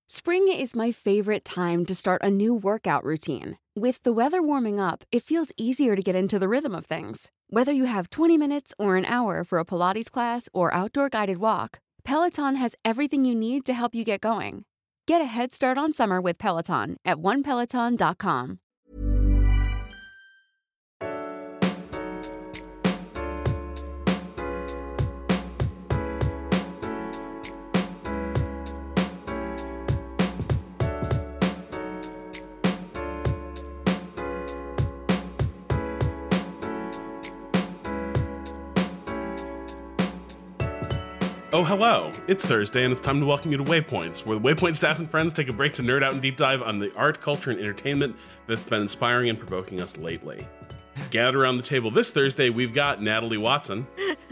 Spring is my favorite time to start a new workout routine. With the weather warming up, it feels easier to get into the rhythm of things. Whether you have 20 minutes or an hour for a Pilates class or outdoor guided walk, Peloton has everything you need to help you get going. Get a head start on summer with Peloton at onepeloton.com. Oh, hello. It's Thursday, and it's time to welcome you to Waypoints, where the Waypoint staff and friends take a break to nerd out and deep dive on the art, culture, and entertainment that's been inspiring and provoking us lately. Gathered around the table this Thursday, we've got Natalie Watson.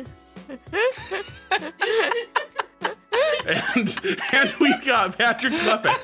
and we've got Patrick Klepek.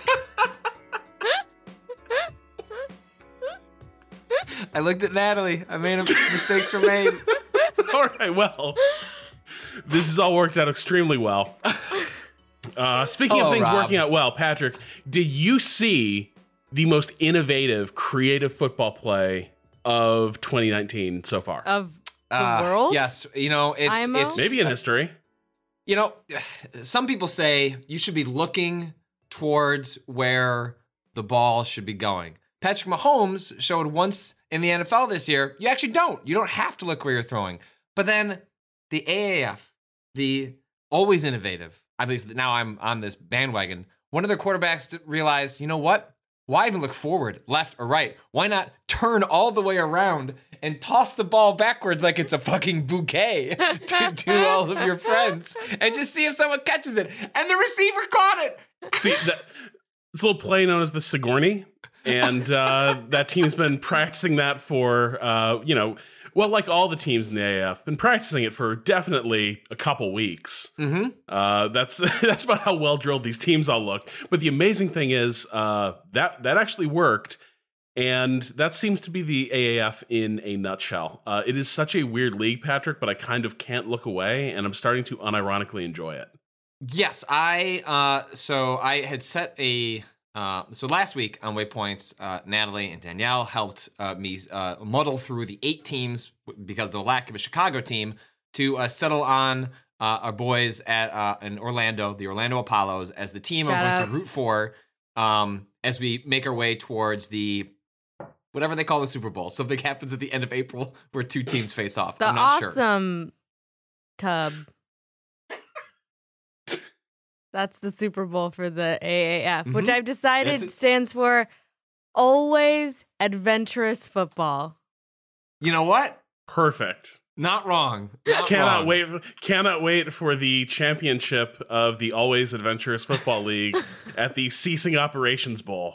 I looked at Natalie. I made mistakes were made. All right, well, this has all worked out extremely well. Speaking of things Rob. working out well, Patrick, did you see the most innovative, creative football play of 2019 so far? Of the world? Yes. You know, it's Maybe in history. You know, some people say you should be looking towards where the ball should be going. Patrick Mahomes showed once in the NFL this year, you actually don't. You don't have to look where you're throwing. But then the AAF, the always innovative, at least now I'm on this bandwagon, one of their quarterbacks realized, you know what? Why even look forward, left or right? Why not turn all the way around and toss the ball backwards like it's a fucking bouquet to all of your friends and just see if someone catches it? And the receiver caught it. See, it's a little play known as the Sigourney, and that team's been practicing that for, like all the teams in the AAF, been practicing it for definitely a couple weeks. Mm-hmm. That's about how well drilled these teams all look. But the amazing thing is that actually worked, and that seems to be the AAF in a nutshell. It is such a weird league, Patrick, but I kind of can't look away, and I'm starting to unironically enjoy it. Yes, I had set a. So last week on Waypoints, Natalie and Danielle helped me muddle through the 8 teams because of the lack of a Chicago team to settle on our boys at in Orlando, the Orlando Apollos, as the team I'm going to root for as we make our way towards the whatever they call the Super Bowl. Something happens at the end of April where 2 teams face off. The I'm not sure. awesome tub. That's the Super Bowl for the AAF, which I've decided stands for Always Adventurous Football. You know what? Perfect. Not wrong. Cannot wait for the championship of the Always Adventurous Football League at the Ceasing Operations Bowl.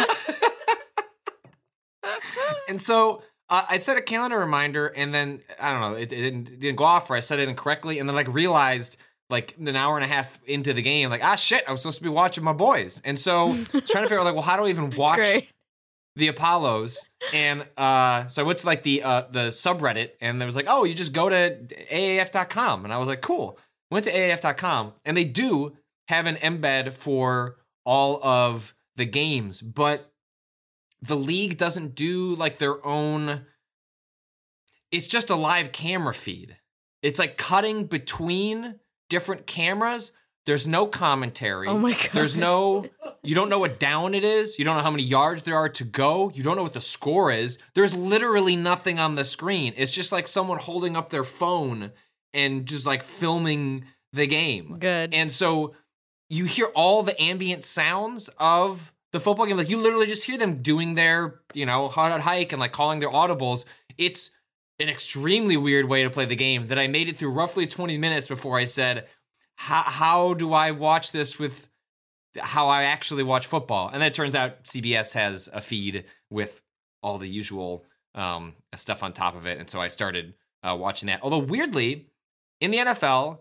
And so I'd set a calendar reminder, and then I don't know, it didn't go off, or I set it incorrectly, and then realized an hour and a half into the game, shit, I was supposed to be watching my boys. And so I was trying to figure out, how do I even watch the Apollos? And so I went to the subreddit, and there was oh, you just go to AAF.com. And I was cool. Went to AAF.com, and they do have an embed for all of the games, but the league doesn't do their own. It's just a live camera feed. It's cutting between different cameras. There's no commentary. Oh my god. You don't know what down it is. You don't know how many yards there are to go. You don't know what the score is. There's literally nothing on the screen. It's just someone holding up their phone and just filming the game. Good. And so you hear all the ambient sounds of the football game. You literally just hear them doing their, hard hike and calling their audibles. It's an extremely weird way to play the game that I made it through roughly 20 minutes before I said, how do I watch this with how I actually watch football? And then it turns out CBS has a feed with all the usual stuff on top of it. And so I started watching that. Although weirdly, in the NFL,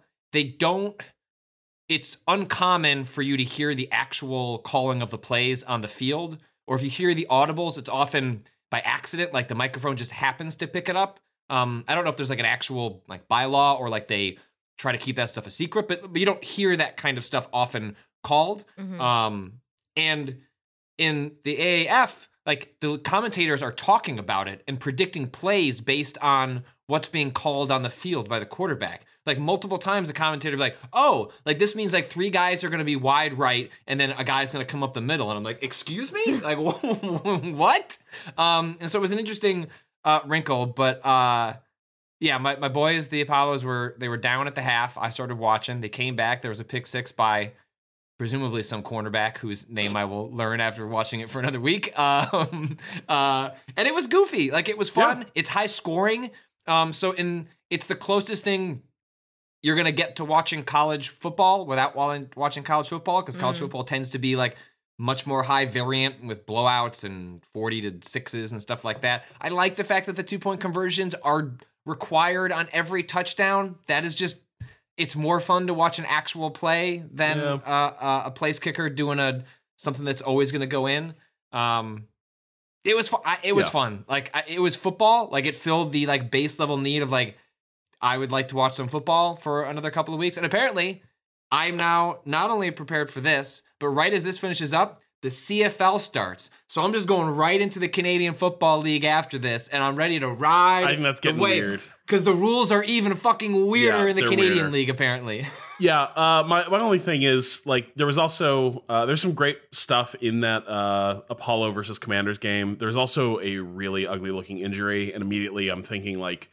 it's uncommon for you to hear the actual calling of the plays on the field. Or if you hear the audibles, it's often by accident, the microphone just happens to pick it up. I don't know if there's an actual bylaw or they try to keep that stuff a secret, but you don't hear that kind of stuff often called. Mm-hmm. And in the AAF, like the commentators are talking about it and predicting plays based on what's being called on the field by the quarterback. Like multiple times the commentator will be like, oh, like this means like 3 guys are going to be wide right and then a guy's going to come up the middle. And I'm like, excuse me? Like, what? And so it was an interesting wrinkle. But yeah, my boys, the Apollos, they were down at the half. I started watching. They came back. There was a pick six by presumably some cornerback whose name I will learn after watching it for another week. And it was goofy. Like, it was fun. Yeah. It's high scoring. It's the closest thing you're going to get to watching college football without watching college football, because college football tends to be like much more high variant with blowouts and 40 to 6s and stuff like that. I like the fact that the 2-point conversions are required on every touchdown. That is just, it's more fun to watch an actual play than a place kicker doing something that's always going to go in. It was fun. Like, it was football. Like, it filled the like base level need of like, I would like to watch some football for another couple of weeks. And apparently I'm now not only prepared for this, but right as this finishes up, the CFL starts. So I'm just going right into the Canadian Football League after this, and I'm ready to ride. I think that's getting weird. Because the rules are even fucking weirder in the Canadian League, apparently. Yeah, my only thing is, like, there was also, there's some great stuff in that Apollo versus Commanders game. There's also a really ugly looking injury, and immediately I'm thinking, like,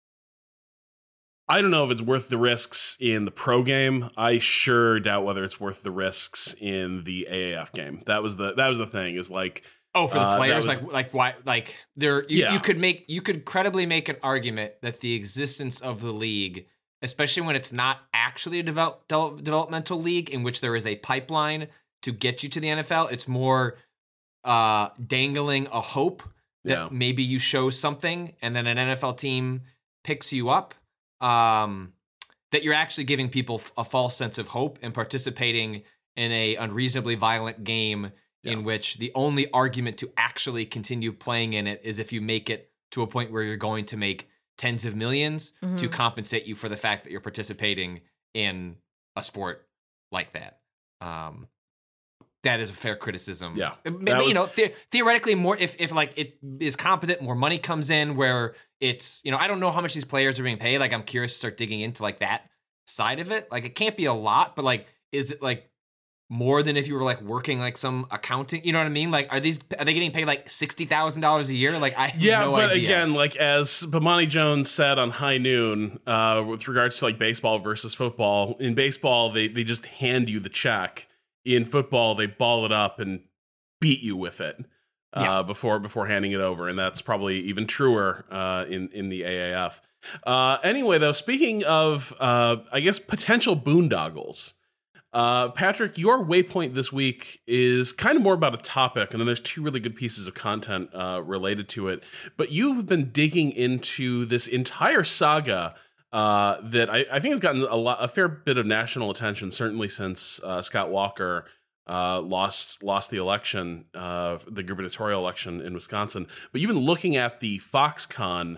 I don't know if it's worth the risks in the pro game. I sure doubt whether it's worth the risks in the AAF game. That was the thing, is like, oh, for the players, why, like there, you could credibly make an argument that the existence of the league, especially when it's not actually a developmental league in which there is a pipeline to get you to the NFL, it's more dangling a hope that maybe you show something and then an NFL team picks you up. That you're actually giving people a false sense of hope and participating in a unreasonably violent game in which the only argument to actually continue playing in it is if you make it to a point where you're going to make tens of millions to compensate you for the fact that you're participating in a sport like that. That is a fair criticism. Yeah, maybe, theoretically, more if like it is competent, more money comes in. Where it's, I don't know how much these players are being paid. Like, I'm curious to start digging into like that side of it. Like, it can't be a lot, but like, is it like more than if you were like working like some accounting? You know what I mean? Like, are they getting paid like $60,000 a year? Like, I have no idea. But again, like as Bomani Jones said on High Noon, with regards to like baseball versus football. In baseball, they just hand you the check. In football, they ball it up and beat you with it before handing it over, and that's probably even truer in the AAF. Anyway, though, speaking of, I guess, potential boondoggles, Patrick, your waypoint this week is kind of more about a topic, and then there's 2 really good pieces of content related to it. But you've been digging into this entire saga that I think has gotten a fair bit of national attention, certainly since Scott Walker lost the election, the gubernatorial election in Wisconsin. But you've been looking at the Foxconn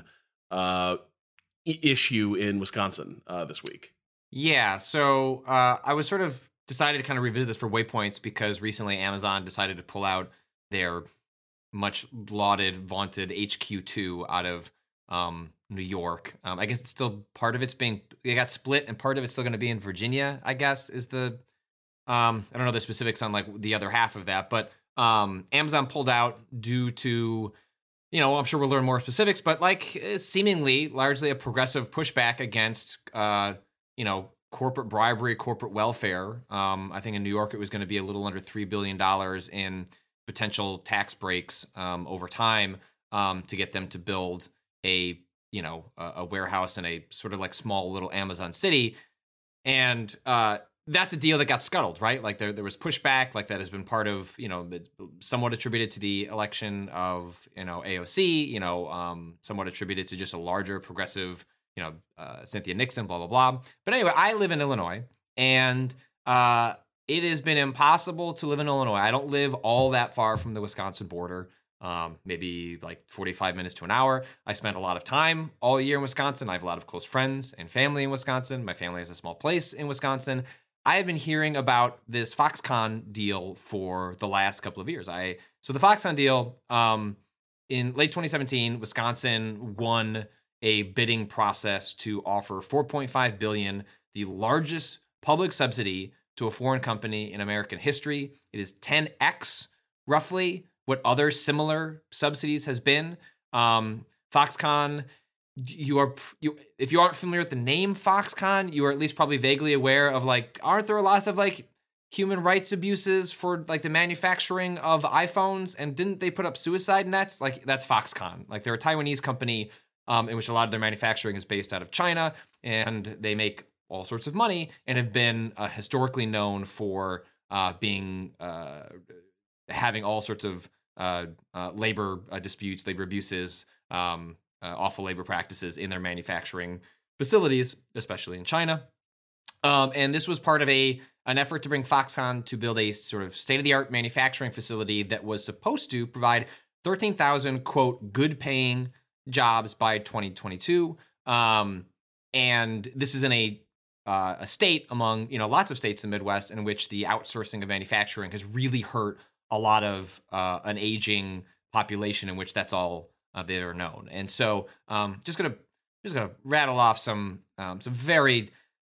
issue in Wisconsin this week. Yeah, so I was sort of decided to kind of revisit this for waypoints because recently Amazon decided to pull out their much lauded, vaunted HQ2 out of New York. I guess it's still part of it got split, and part of it's still going to be in Virginia, I guess, is the I don't know the specifics on like the other half of that, but Amazon pulled out due to, I'm sure we'll learn more specifics, but like seemingly largely a progressive pushback against corporate bribery, corporate welfare. I think in New York it was going to be a little under $3 billion in potential tax breaks over time to get them to build a warehouse in a sort of like small little Amazon city. And that's a deal that got scuttled, right? Like there was pushback, like that has been part of, somewhat attributed to the election of, AOC, somewhat attributed to just a larger progressive, Cynthia Nixon, blah, blah, blah. But anyway, I live in Illinois, and it has been impossible to live in Illinois. I don't live all that far from the Wisconsin border. Maybe like 45 minutes to an hour. I spent a lot of time all year in Wisconsin. I have a lot of close friends and family in Wisconsin. My family has a small place in Wisconsin. I have been hearing about this Foxconn deal for the last couple of years. So the Foxconn deal, in late 2017, Wisconsin won a bidding process to offer $4.5 billion, the largest public subsidy to a foreign company in American history. It is 10x roughly what other similar subsidies has been. Foxconn, if you aren't familiar with the name Foxconn, you are at least probably vaguely aware of like, aren't there lots of like human rights abuses for like the manufacturing of iPhones? And didn't they put up suicide nets? Like that's Foxconn. Like they're a Taiwanese company in which a lot of their manufacturing is based out of China, and they make all sorts of money and have been historically known for having all sorts of labor disputes, labor abuses, awful labor practices in their manufacturing facilities, especially in China. And this was part of an effort to bring Foxconn to build a sort of state-of-the-art manufacturing facility that was supposed to provide 13,000, quote, good-paying jobs by 2022. And this is in a state among, lots of states in the Midwest in which the outsourcing of manufacturing has really hurt a lot of an aging population in which that's all that are known. And so just gonna rattle off some very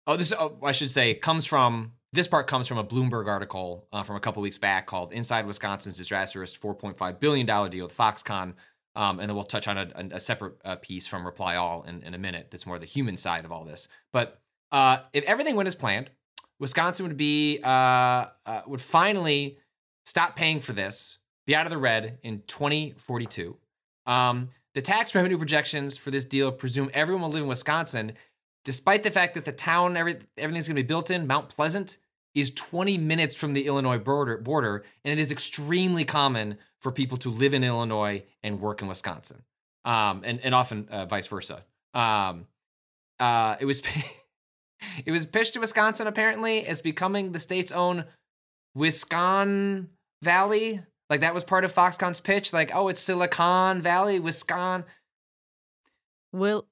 this part comes from a Bloomberg article from a couple weeks back called "Inside Wisconsin's Disastrous $4.5 billion deal with Foxconn," and then we'll touch on a separate piece from Reply All in a minute. That's more the human side of all this. But if everything went as planned, Wisconsin would finally stop paying for this, be out of the red in 2042. The tax revenue projections for this deal presume everyone will live in Wisconsin, despite the fact that the town everything's going to be built in, Mount Pleasant, is 20 minutes from the Illinois border, and it is extremely common for people to live in Illinois and work in Wisconsin, and often vice versa. It was it was pitched to Wisconsin apparently as becoming the state's own Wisconsin Valley. Like that was part of Foxconn's pitch. Like, oh, it's Silicon Valley, Wisconsin. Willis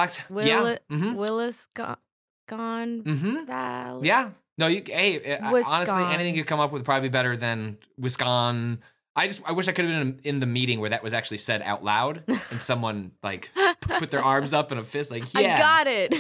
gone Valley. Yeah. No, honestly, anything you come up with probably better than Wisconsin. I wish I could have been in the meeting where that was actually said out loud and someone like put their arms up in a fist, like, yeah, I got it.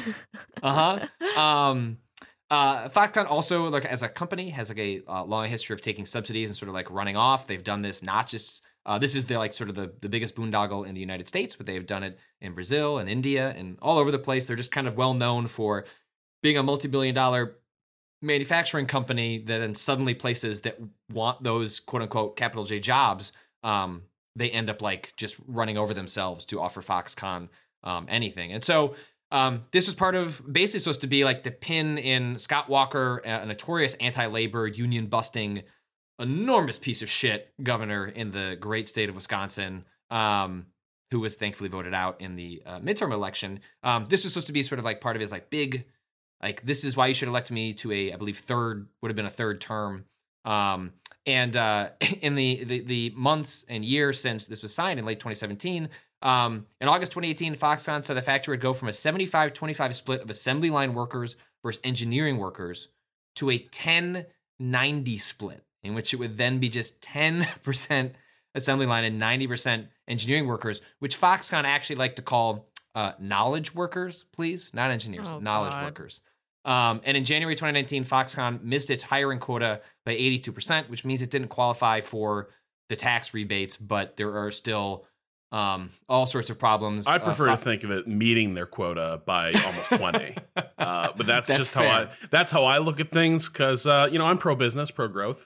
Foxconn also, like as a company, has like a long history of taking subsidies and sort of like running off. They've done this not just this is like sort of the biggest boondoggle in the United States, but they've done it in Brazil and India and all over the place. They're just kind of well known for being a multi-billion-dollar manufacturing company that then suddenly places that want those quote unquote capital J jobs, they end up like just running over themselves to offer Foxconn anything. And so this was part of basically supposed to be like the pin in Scott Walker, a notorious anti-labor, union-busting, enormous piece of shit governor in the great state of Wisconsin, who was thankfully voted out in the midterm election. This was supposed to be sort of like part of his like big, like, this is why you should elect me to I believe would have been a third term. And in the months and years since this was signed in late 2017, in August 2018, Foxconn said the factory would go from a 75-25 split of assembly line workers versus engineering workers to a 10-90 split, in which it would then be just 10% assembly line and 90% engineering workers, which Foxconn actually like to call knowledge workers, please, not engineers, knowledge workers. And in January 2019, Foxconn missed its hiring quota by 82%, which means it didn't qualify for the tax rebates, but there are still all sorts of problems. I prefer to think of it meeting their quota by almost 20. But that's just fair. how I look at things, because I'm pro business, pro growth.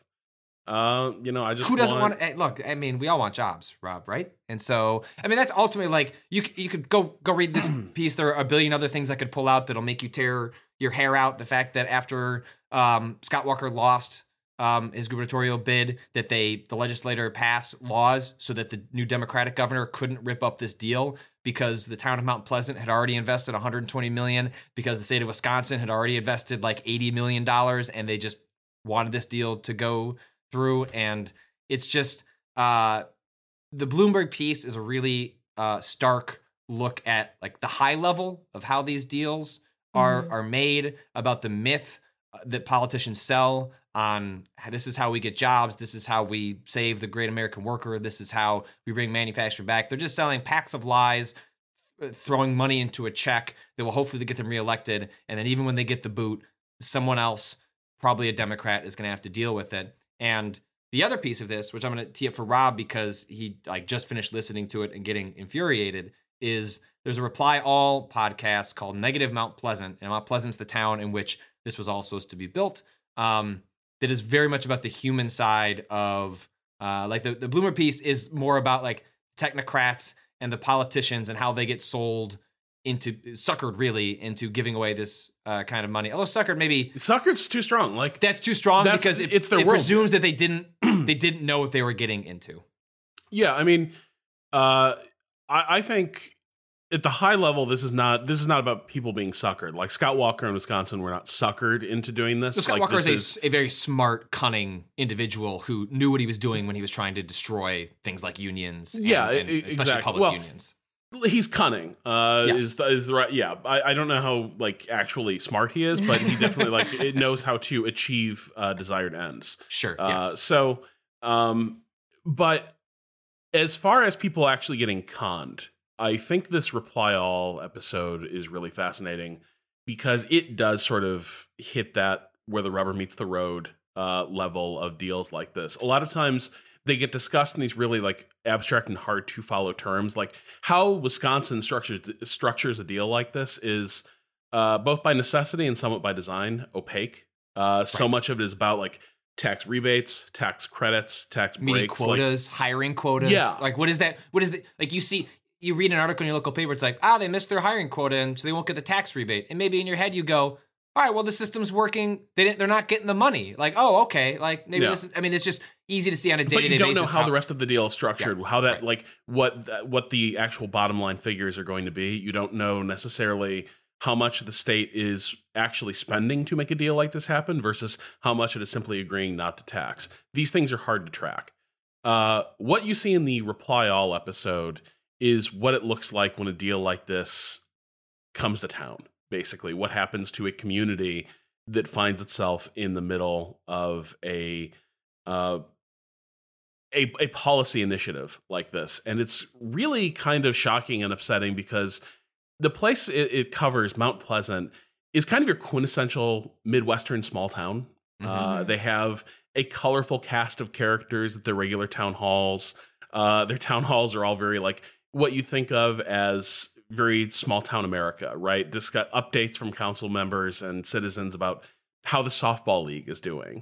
I just who doesn't want to look? I mean, we all want jobs, Rob, right? And so, I mean, that's ultimately like you could go read this piece. There are a billion other things I could pull out that'll make you tear your hair out. The fact that after Scott Walker lost his gubernatorial bid, that the legislature passed laws so that the new Democratic governor couldn't rip up this deal, because the town of Mount Pleasant had already invested $120 million, because the state of Wisconsin had already invested like $80 million, and they just wanted this deal to go through. And it's just the Bloomberg piece is a really stark look at like the high level of how these deals are made, about the myth that politicians sell on this is how we get jobs, this is how we save the great American worker, this is how we bring manufacturing back. They're just selling packs of lies, throwing money into a check that will hopefully get them reelected. And then even when they get the boot, someone else, probably a Democrat, is going to have to deal with it. And the other piece of this, which I'm going to tee up for Rob because he just finished listening to it and getting infuriated, is there's a Reply All podcast called Negative Mount Pleasant. And Mount Pleasant's the town in which this was all supposed to be built. That is very much about the human side of the Bloomer piece is more about like technocrats and the politicians and how they get suckered really into giving away this kind of money. Although suckered's too strong. Like that's too strong because it presumes that they didn't know what they were getting into. Yeah, I mean, I think at the high level, this is not about people being suckered. Like Scott Walker in Wisconsin were not suckered into doing this. So Scott Walker is a very smart, cunning individual who knew what he was doing when he was trying to destroy things like unions. Especially exactly. public unions. He's cunning. Yes. Is the right? Yeah, I don't know how actually smart he is, but he definitely it knows how to achieve desired ends. Sure. Yes. So, but as far as people actually getting conned, I think this Reply All episode is really fascinating because it does sort of hit that where the rubber meets the road level of deals like this. A lot of times they get discussed in these really abstract and hard to follow terms. Like how Wisconsin structures a deal like this is both by necessity and somewhat by design opaque. So much of it is about tax rebates, tax credits, tax breaks, quotas, hiring quotas. Yeah. What is that? You read an article in your local paper, it's they missed their hiring quota and so they won't get the tax rebate. And maybe in your head you go, all right, well, the system's working. They're not getting the money. Oh, okay. This is, it's just easy to see on a day-to-day basis. But you don't know how the rest of the deal is structured, how that, what the actual bottom line figures are going to be. You don't know necessarily how much the state is actually spending to make a deal like this happen versus how much it is simply agreeing not to tax. These things are hard to track. What you see in the Reply All episode is what it looks like when a deal like this comes to town. Basically, what happens to a community that finds itself in the middle of a policy initiative like this. And it's really kind of shocking and upsetting because the place it covers, Mount Pleasant, is kind of your quintessential Midwestern small town. Mm-hmm. They have a colorful cast of characters at their regular town halls. Their town halls are all very what you think of as very small town America, right? Just got updates from council members and citizens about how the softball league is doing.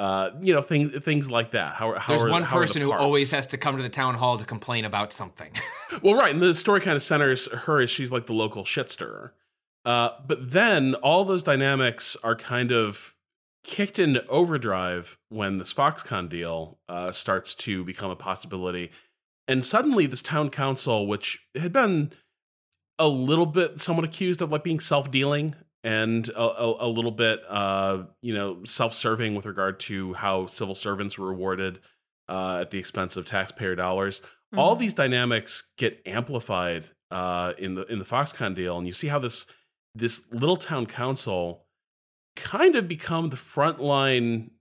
Things like that. There's one person who always has to come to the town hall to complain about something. Well, right. And the story kind of centers her as she's the local shit stirrer. But then all those dynamics are kind of kicked into overdrive when this Foxconn deal starts to become a possibility. And suddenly this town council, which had been a little bit somewhat accused of being self-dealing and a little bit, self-serving with regard to how civil servants were rewarded at the expense of taxpayer dollars. Mm-hmm. All these dynamics get amplified in the Foxconn deal, and you see how this little town council kind of become the frontline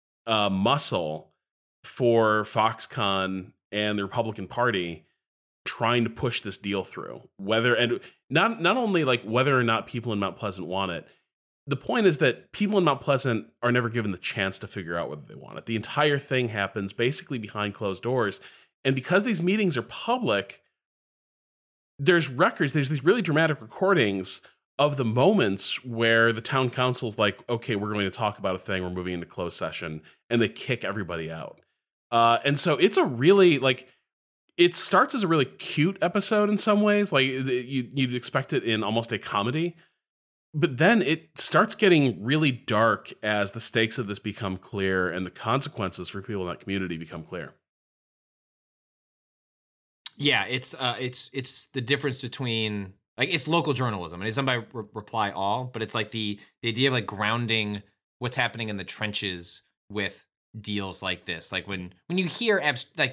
muscle for Foxconn and the Republican Party trying to push this deal through, not only whether or not people in Mount Pleasant want it. The point is that people in Mount Pleasant are never given the chance to figure out whether they want it. The entire thing happens basically behind closed doors. And because these meetings are public, there's these really dramatic recordings of the moments where the town council's okay, we're going to talk about a thing, we're moving into closed session, and they kick everybody out. And so it's a really it starts as a really cute episode in some ways. You'd expect it in almost a comedy, but then it starts getting really dark as the stakes of this become clear and the consequences for people in that community become clear. Yeah, it's the difference between it's local journalism and it's done by Reply All, but it's the idea of grounding what's happening in the trenches with deals like this. When you hear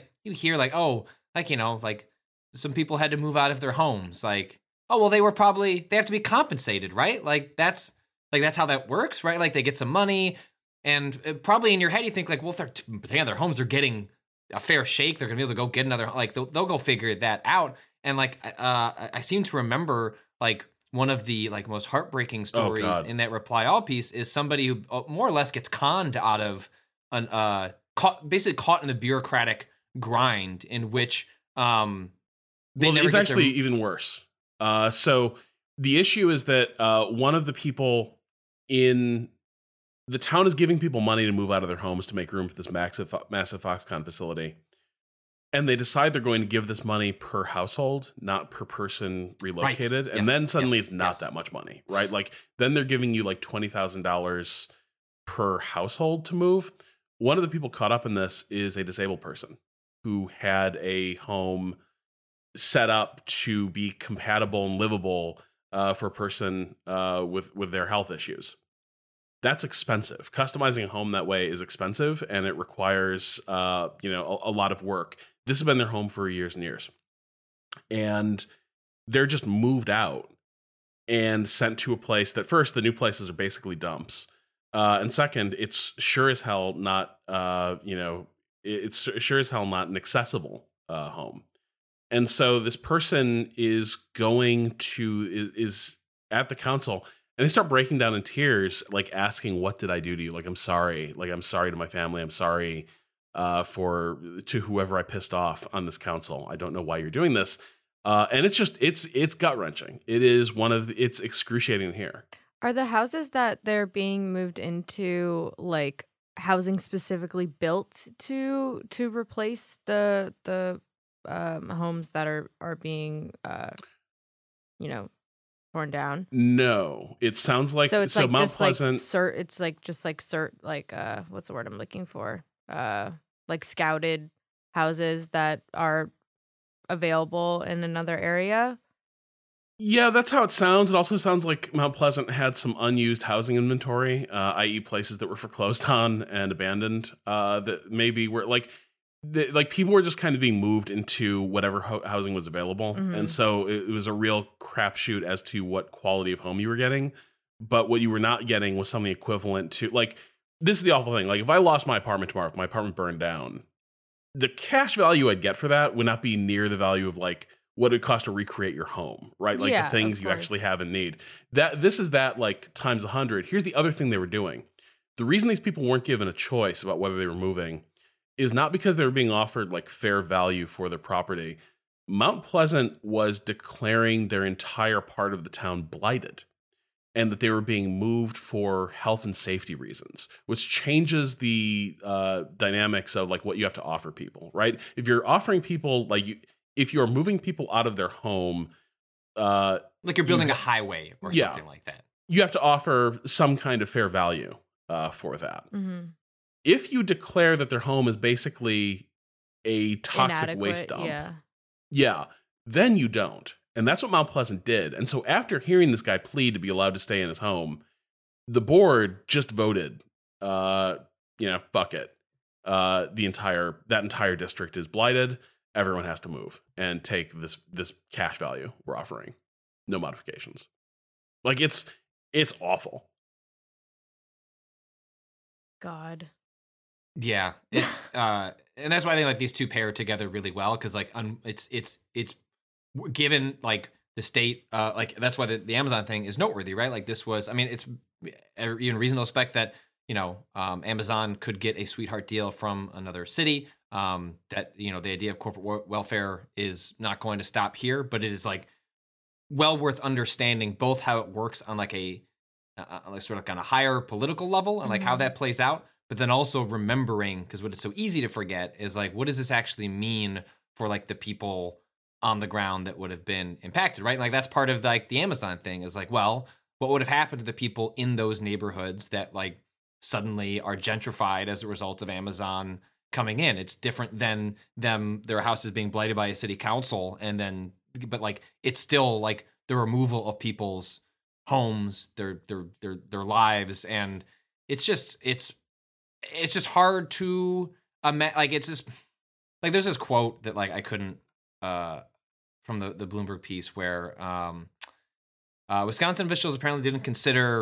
some people had to move out of their homes. They have to be compensated, right? That's Like that's how that works, right? Like they get some money, and probably in your head you think like, well, if they're paying their homes, they're getting a fair shake. They're gonna be able to go get another. Like they'll go figure that out. And like I seem to remember like one of the like most heartbreaking stories in that Reply All piece is somebody who more or less gets conned out of an basically caught in the bureaucratic grind in which it's actually even worse. So the issue is that one of the people in the town is giving people money to move out of their homes to make room for this massive Foxconn facility. And they decide they're going to give this money per household, not per person relocated. Right. And then suddenly it's not that much money, right? Like then they're giving you like $20,000 per household to move. One of the people caught up in this is a disabled person who had a home set up to be compatible and livable for a person with their health issues. That's expensive. Customizing a home that way is expensive, and it requires a lot of work. This has been their home for years and years, and they're just moved out and sent to a place that first the new places are basically dumps, and second, it's sure as hell not it's sure as hell not an accessible home. And so this person is at the council. And they start breaking down in tears, like asking, "What did I do to you? Like, I'm sorry. Like, I'm sorry to my family. I'm sorry to whoever I pissed off on this council. I don't know why you're doing this." And it's gut wrenching. It's excruciating here. Are the houses that they're being moved into like housing specifically built to replace the homes that are being torn down? No, it sounds like so. It's like Mount just Pleasant. What's the word I'm looking for? Like scouted houses that are available in another area. Yeah, that's how it sounds. It also sounds like Mount Pleasant had some unused housing inventory, i.e., places that were foreclosed on and abandoned. That maybe were like people were just kind of being moved into whatever housing was available. Mm-hmm. And so it was a real crapshoot as to what quality of home you were getting. But what you were not getting was something equivalent to, like, this is the awful thing. Like, if I lost my apartment tomorrow, if my apartment burned down, the cash value I'd get for that would not be near the value of, like, what it would cost to recreate your home, right? Like, the things you actually have and need. This is that, like, times 100. Here's the other thing they were doing. The reason these people weren't given a choice about whether they were moving is not because they were being offered like fair value for their property. Mount Pleasant was declaring their entire part of the town blighted and that they were being moved for health and safety reasons, which changes the dynamics of like what you have to offer people, right? If you're offering people if you're moving people out of their home, like you're building a highway or something like that, you have to offer some kind of fair value for that. Mm-hmm. If you declare that their home is basically a toxic waste dump, then you don't. And that's what Mount Pleasant did. And so after hearing this guy plead to be allowed to stay in his home, the board just voted, fuck it. That entire district is blighted. Everyone has to move and take this cash value we're offering. No modifications. Like it's awful. God. Yeah, it's and that's why I think like these two pair together really well because like it's given like the state like that's why the Amazon thing is noteworthy, right? Like this was, I mean, it's even reasonable to expect that Amazon could get a sweetheart deal from another city. That the idea of corporate welfare is not going to stop here, but it is like well worth understanding both how it works on like a sort of on a higher political level and like how that plays out. But then also remembering, because what it's so easy to forget is like, what does this actually mean for like the people on the ground that would have been impacted, right? And like that's part of like the Amazon thing is like, well, what would have happened to the people in those neighborhoods that like suddenly are gentrified as a result of Amazon coming in? It's different than their houses being blighted by a city council, but like it's still like the removal of people's homes, their lives, and it's just hard to like it's just like there's this quote that like I couldn't from the Bloomberg piece where Wisconsin officials apparently didn't consider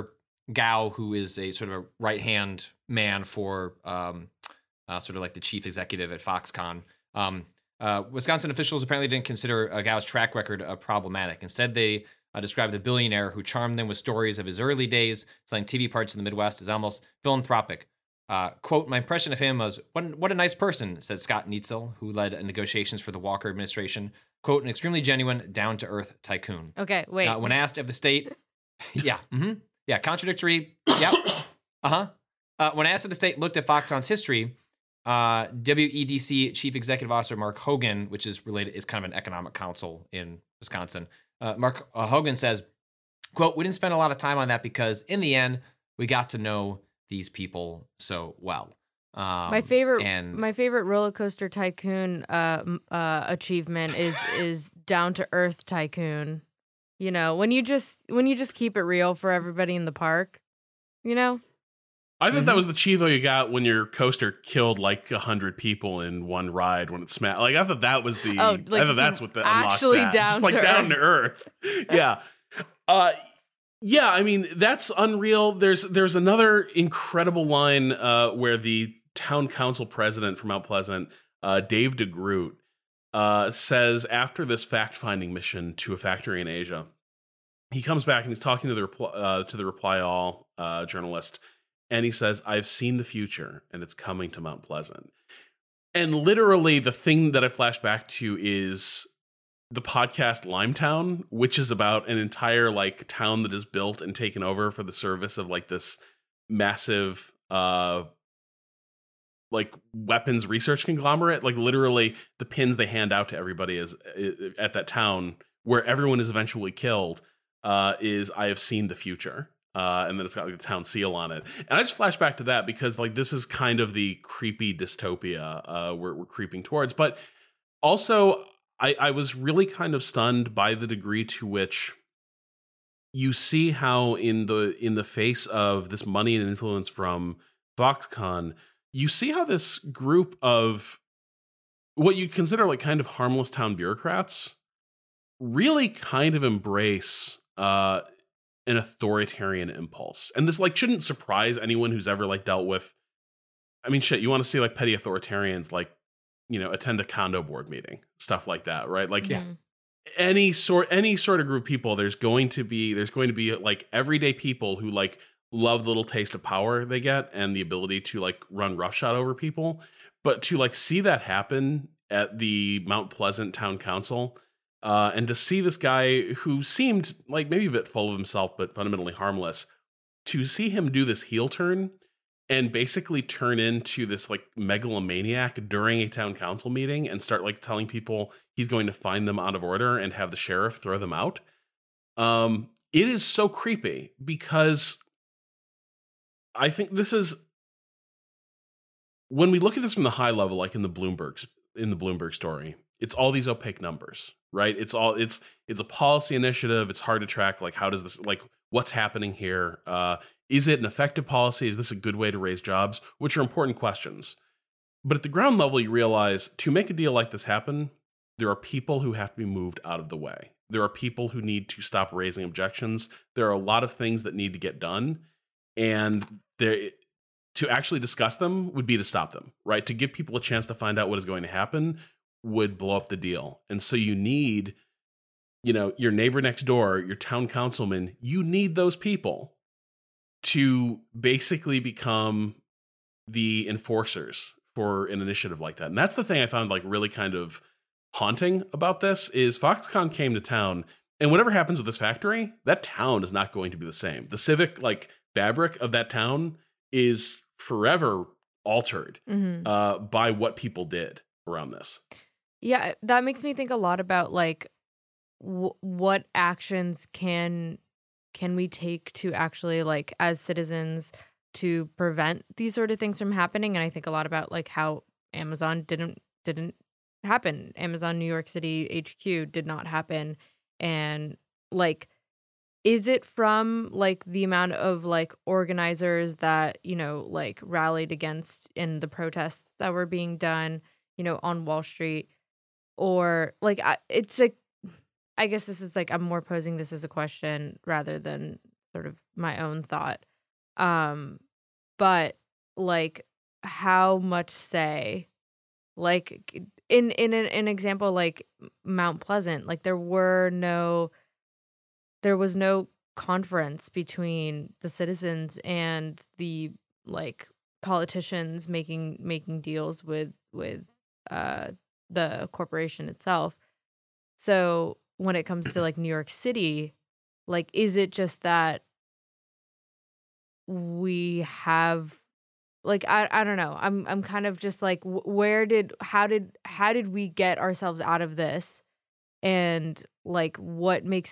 Gao, who is a sort of a right hand man for sort of like the chief executive at Foxconn. Wisconsin officials apparently didn't consider Gao's track record problematic. Instead, they described the billionaire who charmed them with stories of his early days selling TV parts in the Midwest as almost philanthropic. Quote, my impression of him was, what a nice person, said Scott Neitzel, who led negotiations for the Walker administration. Quote, an extremely genuine, down-to-earth tycoon. Okay, wait. When asked if the state... Yeah, contradictory. Yep. When asked if the state looked at Foxconn's history, WEDC Chief Executive Officer Mark Hogan, which is kind of an economic council in Wisconsin, Mark Hogan says, quote, we didn't spend a lot of time on that because in the end, we got to know these people so well. My favorite roller coaster tycoon achievement is down to earth tycoon. You know, when you just keep it real for everybody in the park, you know. I thought that was the Chivo you got when your coaster killed like 100 people in one ride when it smashed. Like I thought that was the. I thought that's what the actually unlocked that. Down just like down to earth. Yeah. Yeah, I mean, that's unreal. There's another incredible line where the town council president from Mount Pleasant, Dave DeGroot, says after this fact-finding mission to a factory in Asia, he comes back and he's talking to the Reply All journalist, and he says, I've seen the future, and it's coming to Mount Pleasant. And literally, the thing that I flash back to is the podcast Limetown, which is about an entire like town that is built and taken over for the service of like this massive like weapons research conglomerate. Like literally the pins they hand out to everybody is at that town where everyone is eventually killed is I have seen the future. And then it's got like the town seal on it. And I just flash back to that because like this is kind of the creepy dystopia we're creeping towards. But also I was really kind of stunned by the degree to which you see how in the face of this money and influence from Foxconn, you see how this group of what you'd consider like kind of harmless town bureaucrats really kind of embrace an authoritarian impulse. And this like shouldn't surprise anyone who's ever like dealt with, I mean, shit, you want to see like petty authoritarians like, you know, attend a condo board meeting, stuff like that, right? Like any sort of group of people, there's going to be like everyday people who like love the little taste of power they get and the ability to like run roughshod over people. But to like see that happen at the Mount Pleasant Town Council, and to see this guy who seemed like maybe a bit full of himself, but fundamentally harmless, to see him do this heel turn and basically turn into this like megalomaniac during a town council meeting and start like telling people he's going to find them out of order and have the sheriff throw them out. It is so creepy because I think this is, when we look at this from the high level, like in the Bloomberg story, it's all these opaque numbers, right? It's a policy initiative. It's hard to track. Like, how does this, like, what's happening here? Is it an effective policy? Is this a good way to raise jobs? Which are important questions. But at the ground level, you realize to make a deal like this happen, there are people who have to be moved out of the way. There are people who need to stop raising objections. There are a lot of things that need to get done. And to actually discuss them would be to stop them, right? To give people a chance to find out what is going to happen would blow up the deal. And so you need, you know, your neighbor next door, your town councilman, you need those people to basically become the enforcers for an initiative like that. And that's the thing I found like really kind of haunting about this is Foxconn came to town, and whatever happens with this factory, that town is not going to be the same. The civic like fabric of that town is forever altered by what people did around this. Yeah, that makes me think a lot about like what actions can we take to actually like as citizens to prevent these sort of things from happening. And I think a lot about like how Amazon didn't happen. Amazon New York City HQ did not happen. And like, is it from like the amount of like organizers that, you know, like rallied against in the protests that were being done, you know, on Wall Street? Or like, it's like, I guess this is like, I'm more posing this as a question rather than sort of my own thought. But like how much say, like in an example like Mount Pleasant, like there was no conference between the citizens and the like politicians making deals with the corporation itself. So when it comes to like New York City, like is it just that we have like I don't know. I'm kind of just like how did we get ourselves out of this, and like what makes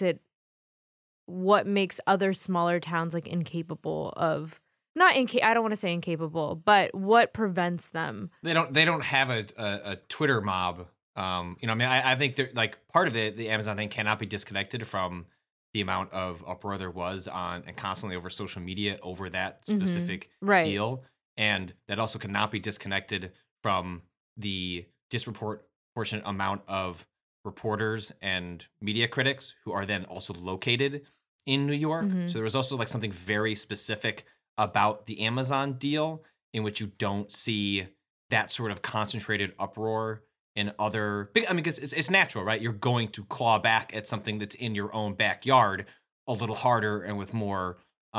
other smaller towns like incapable of I don't want to say incapable, but what prevents them? They don't have a Twitter mob. I mean, I think they're like part of the Amazon thing cannot be disconnected from the amount of uproar there was on and constantly over social media over that specific deal. And that also cannot be disconnected from the disproportionate amount of reporters and media critics who are then also located in New York. So there was also like something very specific about the Amazon deal in which you don't see that sort of concentrated uproar in other big, I mean, because it's natural, right? You're going to claw back at something that's in your own backyard a little harder and with more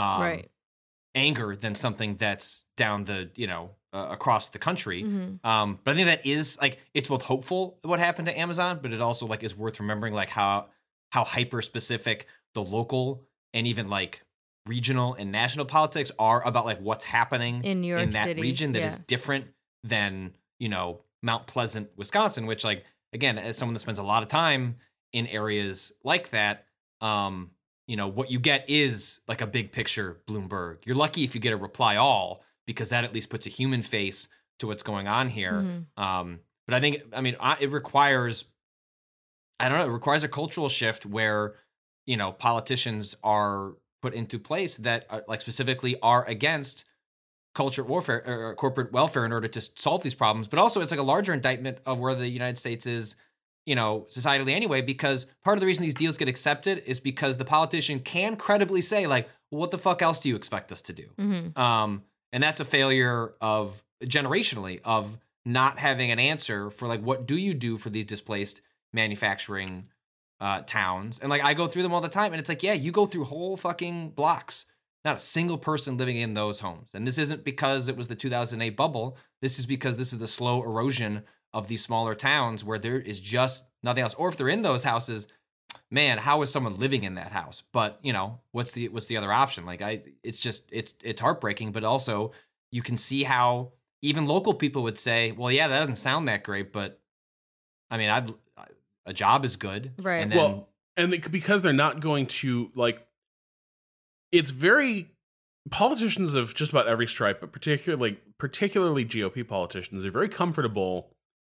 anger than something that's down the, across the country. But I think that is like, it's both hopeful what happened to Amazon, but it also like is worth remembering like how hyper specific the local and even like regional and national politics are about like what's happening in New York in that City, region that is different than, Mount Pleasant, Wisconsin, which like, again, as someone that spends a lot of time in areas like that, what you get is like a big picture Bloomberg. You're lucky if you get a reply all, because that at least puts a human face to what's going on here. But I think, it requires, it requires a cultural shift where, politicians are put into place that like specifically are against culture warfare or corporate welfare in order to solve these problems. But also it's like a larger indictment of where the United States is, societally anyway, because part of the reason these deals get accepted is because the politician can credibly say like, well, what the fuck else do you expect us to do? And that's a failure of generationally of not having an answer for like, what do you do for these displaced manufacturing towns? And like, I go through them all the time and it's like, yeah, you go through whole fucking blocks. Not a single person living in those homes. And this isn't because it was the 2008 bubble. This is because this is the slow erosion of these smaller towns where there is just nothing else. Or if they're in those houses, man, how is someone living in that house? But, what's the other option? Like it's heartbreaking, but also you can see how even local people would say, well, yeah, that doesn't sound that great, but I mean, a job is good. Right. And then, because they're not going to like, it's very politicians of just about every stripe, but particularly GOP politicians are very comfortable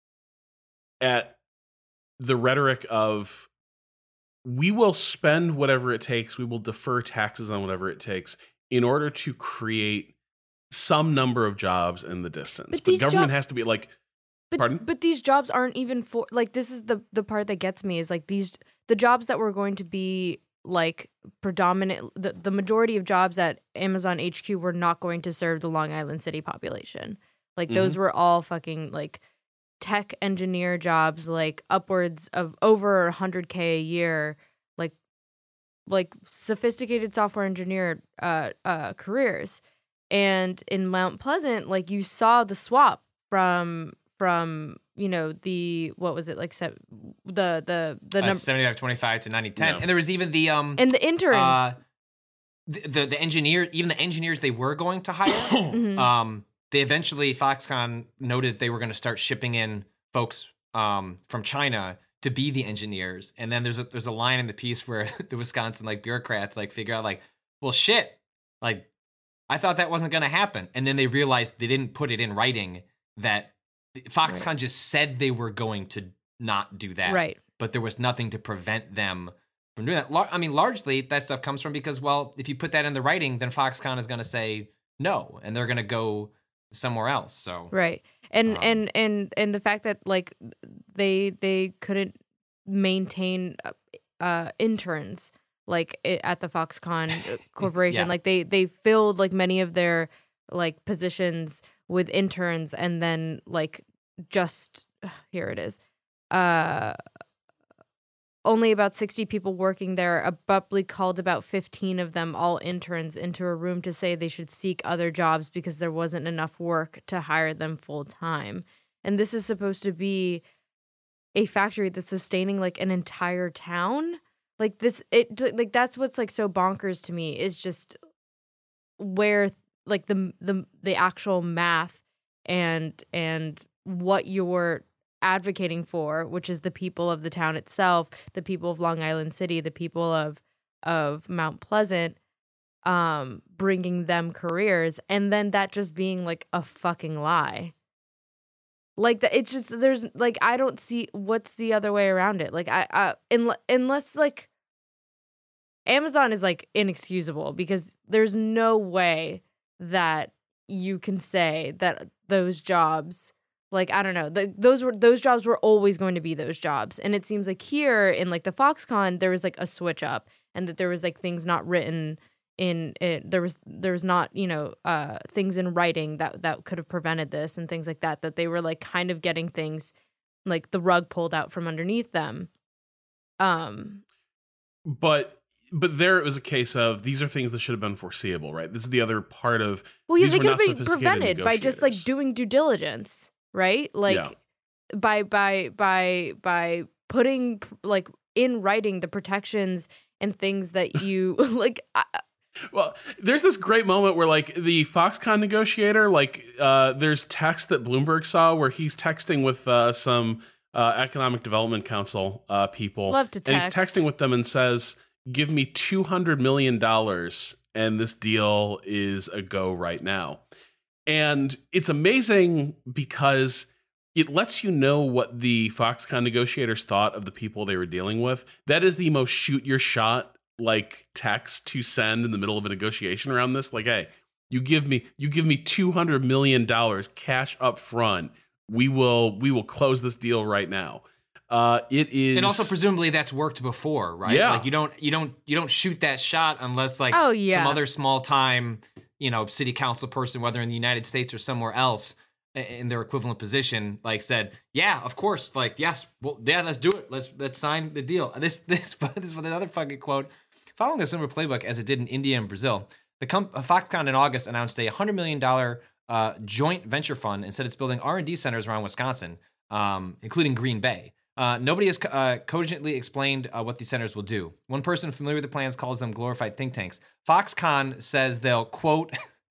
at the rhetoric of we will spend whatever it takes, we will defer taxes on whatever it takes in order to create some number of jobs in the distance. But government has to be like, pardon? But these jobs aren't even for like, this is the part that gets me is like the jobs that were going to be like predominant, the majority of jobs at Amazon HQ were not going to serve the Long Island City population. Like those were all fucking like tech engineer jobs, like upwards of over 100K a year, like sophisticated software engineer careers. And in Mount Pleasant, like you saw the swap from the what was it like the number 75-25 to 90-10, yeah. and there was even the and the interns, the engineer, even the engineers they were going to hire, they eventually Foxconn noted they were going to start shipping in folks from China to be the engineers, and then there's a line in the piece where the Wisconsin like bureaucrats like figure out like, well shit, like I thought that wasn't going to happen, and then they realized they didn't put it in writing that Foxconn just said they were going to not do that. Right. But there was nothing to prevent them from doing that. I mean, largely that stuff comes from because, well, if you put that in the writing, then Foxconn is going to say no, and they're going to go somewhere else. So right. And the fact that like they couldn't maintain interns at the Foxconn Corporation. Yeah. Like they filled like many of their like positions with interns, and then like just here it is. Only about 60 people working there abruptly called about 15 of them, all interns, into a room to say they should seek other jobs because there wasn't enough work to hire them full time. And this is supposed to be a factory that's sustaining like an entire town. Like that's what's like so bonkers to me, is just where like the actual math and what you're advocating for, which is the people of the town itself, the people of Long Island City, the people of Mount Pleasant, bringing them careers, and then that just being like a fucking lie. Like that, it's just, there's like, I don't see what's the other way around it. Like unless like Amazon is like inexcusable, because there's no way that you can say that those jobs, like, I don't know, those jobs were always going to be those jobs. And it seems like here in like the Foxconn, there was like a switch up, and that there was like things not written in it. There was not, things in writing that could have prevented this, and things like that they were like kind of getting things like the rug pulled out from underneath them. But there it was a case of, these are things that should have been foreseeable, right? This is the other part of, well, yeah, these they were could not have been prevented by just like negotiators. doing due diligence, right? Like by putting like in writing the protections and things that you like. Well, there's this great moment where like the Foxconn negotiator, like there's text that Bloomberg saw where he's texting with some Economic Development Council people. Love to text. And he's texting with them and says, give me $200 million and this deal is a go right now. And it's amazing because it lets you know what the Foxconn negotiators thought of the people they were dealing with. That is the most shoot your shot like text to send in the middle of a negotiation around this. Like, hey, you give me $200 million cash up front. We will close this deal right now. It is, and also presumably that's worked before, right? Yeah. Like you don't shoot that shot unless like Oh, yeah. some other small time, city council person, whether in the United States or somewhere else in their equivalent position, like said, yeah, of course, like, yes, well, yeah, let's do it. Let's sign the deal. This is another fucking quote. Following a similar playbook as it did in India and Brazil, the Foxconn in August announced a $100 million joint venture fund and said it's building R&D centers around Wisconsin, including Green Bay. Nobody has cogently explained what these centers will do. One person familiar with the plans calls them glorified think tanks. Foxconn says they'll, quote,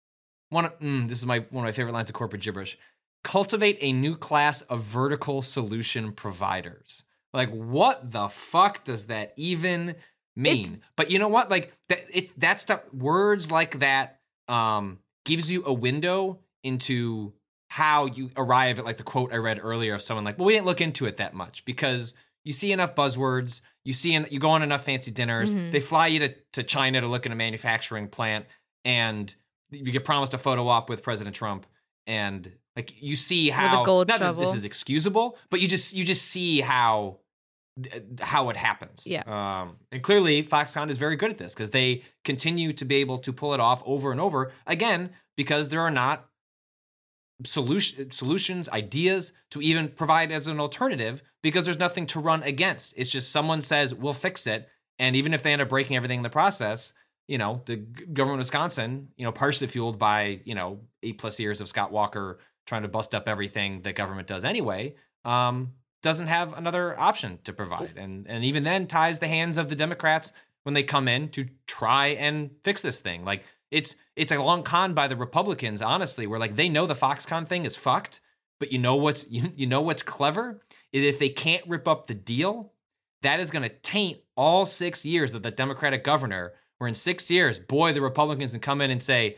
this is one of my favorite lines of corporate gibberish, cultivate a new class of vertical solution providers. Like, what the fuck does that even mean? But you know what? Like, that stuff, words like that gives you a window into how you arrive at like the quote I read earlier of someone like, well, we didn't look into it that much, because you see enough buzzwords, you go on enough fancy dinners, they fly you to China to look at a manufacturing plant, and you get promised a photo op with President Trump, and like you see how, with a gold not that shovel. this is excusable, but you just see how it happens. Yeah. And clearly Foxconn is very good at this, because they continue to be able to pull it off over and over again, because there are not solutions, ideas to even provide as an alternative, because there's nothing to run against. It's just someone says, we'll fix it. And even if they end up breaking everything in the process, the government of Wisconsin, partially fueled by, 8+ years of Scott Walker trying to bust up everything that government does anyway, doesn't have another option to provide. And even then ties the hands of the Democrats when they come in to try and fix this thing. Like, it's a long con by the Republicans, honestly, where like they know the Foxconn thing is fucked, but you know what's clever is if they can't rip up the deal, that is going to taint all 6 years of the Democratic governor. Where in 6 years, boy, the Republicans can come in and say,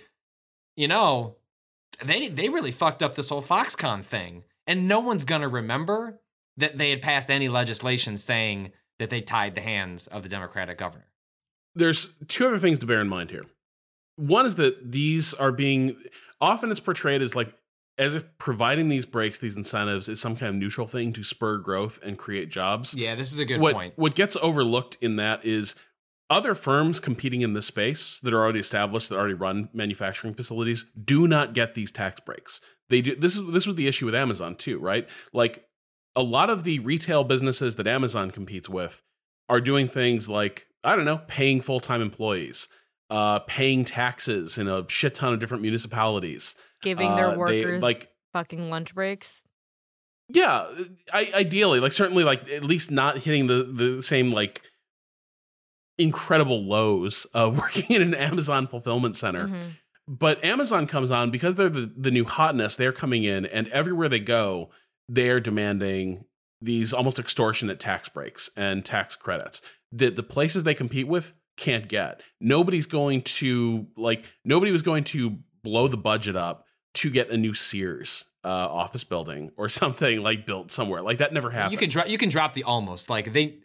they really fucked up this whole Foxconn thing, and no one's going to remember that they had passed any legislation saying that they tied the hands of the Democratic governor. There's two other things to bear in mind here. One is that these are being, often it's portrayed as like, as if providing these breaks, these incentives is some kind of neutral thing to spur growth and create jobs. Yeah, this is a good point. What gets overlooked in that is other firms competing in this space that are already established, that already run manufacturing facilities, do not get these tax breaks. They do. This was the issue with Amazon too, right? Like a lot of the retail businesses that Amazon competes with are doing things like, I don't know, paying full-time employees, paying taxes in a shit ton of different municipalities, Giving their workers fucking lunch breaks. Yeah, ideally, like certainly, like at least not hitting the same like incredible lows of working in an Amazon fulfillment center. Mm-hmm. But Amazon comes on because they're the new hotness. They're coming in, and everywhere they go, they're demanding these almost extortionate tax breaks and tax credits that the places they compete with can't get. Nobody was going to blow the budget up to get a new Sears office building or something like built somewhere. Like that never happened. You can drop the almost, like it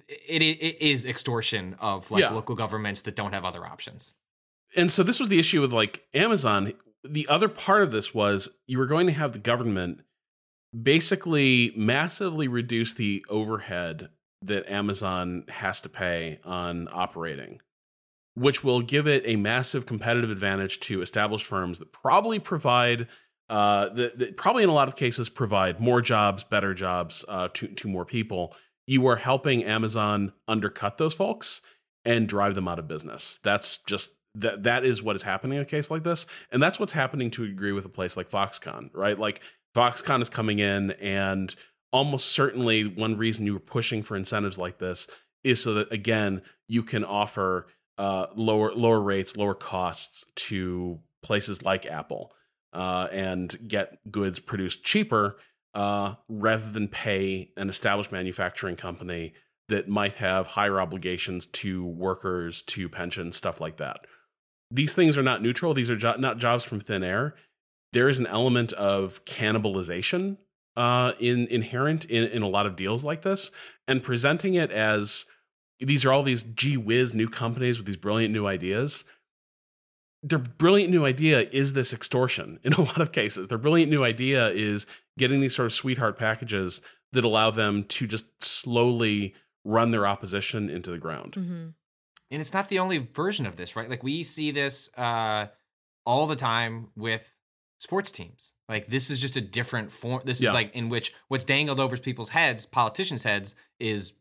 is extortion of like local governments that don't have other options. And so this was the issue with like Amazon. The other part of this was you were going to have the government basically massively reduce the overhead that Amazon has to pay on operating, which will give it a massive competitive advantage to established firms that probably provide that probably in a lot of cases provide more jobs, better jobs to more people. You are helping Amazon undercut those folks and drive them out of business. That's just that is what is happening in a case like this. And that's what's happening to a degree with a place like Foxconn, right? Like Foxconn is coming in, and almost certainly one reason you were pushing for incentives like this is so that, again, you can offer lower rates, lower costs to places like Apple and get goods produced cheaper rather than pay an established manufacturing company that might have higher obligations to workers, to pensions, stuff like that. These things are not neutral. These are not jobs from thin air. There is an element of cannibalization inherent in a lot of deals like this, and presenting it as these are all these gee whiz new companies with these brilliant new ideas. Their brilliant new idea is this extortion in a lot of cases. Their brilliant new idea is getting these sort of sweetheart packages that allow them to just slowly run their opposition into the ground. Mm-hmm. And it's not the only version of this, right? Like we see this all the time with sports teams. Like this is just a different form. This is like in which what's dangled over people's heads, politicians' heads, is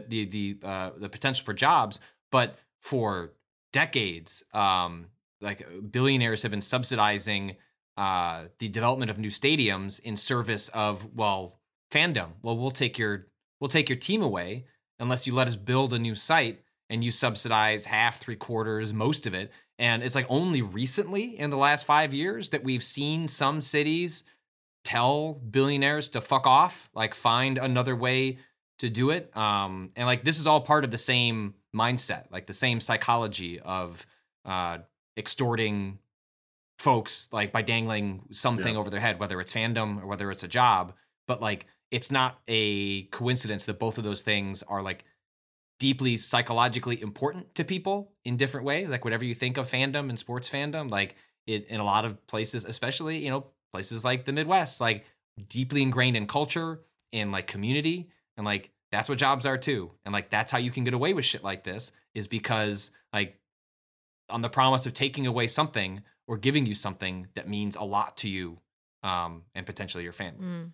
the potential for jobs. But for decades, like billionaires have been subsidizing the development of new stadiums in service of fandom. Well, we'll take your team away unless you let us build a new site, and you subsidize half, 3/4, most of it. And it's like only recently in the last 5 years that we've seen some cities tell billionaires to fuck off, like find another way to do it. And like this is all part of the same mindset, like the same psychology of extorting folks, like by dangling something over their head, whether it's fandom or whether it's a job. But like it's not a coincidence that both of those things are like deeply psychologically important to people in different ways. Like whatever you think of fandom and sports fandom, like it in a lot of places, especially, places like the Midwest, like deeply ingrained in culture, in like community. And like, that's what jobs are too. And like, that's how you can get away with shit like this, is because like on the promise of taking away something or giving you something that means a lot to you and potentially your family.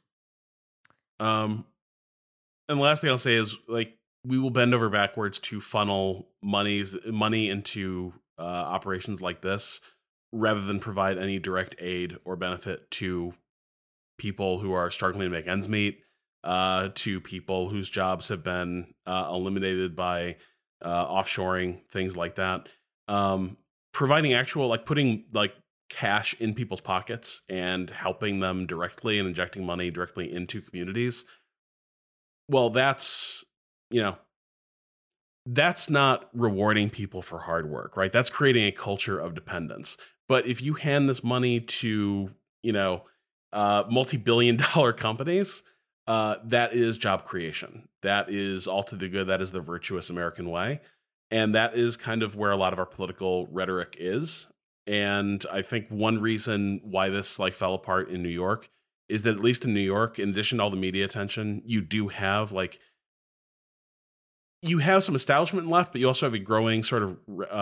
And the last thing I'll say is like, we will bend over backwards to funnel money into operations like this, rather than provide any direct aid or benefit to people who are struggling to make ends meet, to people whose jobs have been eliminated by offshoring, things like that. Providing actual, like putting like cash in people's pockets and helping them directly and injecting money directly into communities. Well, that's not rewarding people for hard work, right? That's creating a culture of dependence. But if you hand this money to, multi-billion-dollar companies, that is job creation. That is all to the good. That is the virtuous American way. And that is kind of where a lot of our political rhetoric is. And I think one reason why this like fell apart in New York is that at least in New York, in addition to all the media attention, you do have like you have some establishment left, but you also have a growing sort of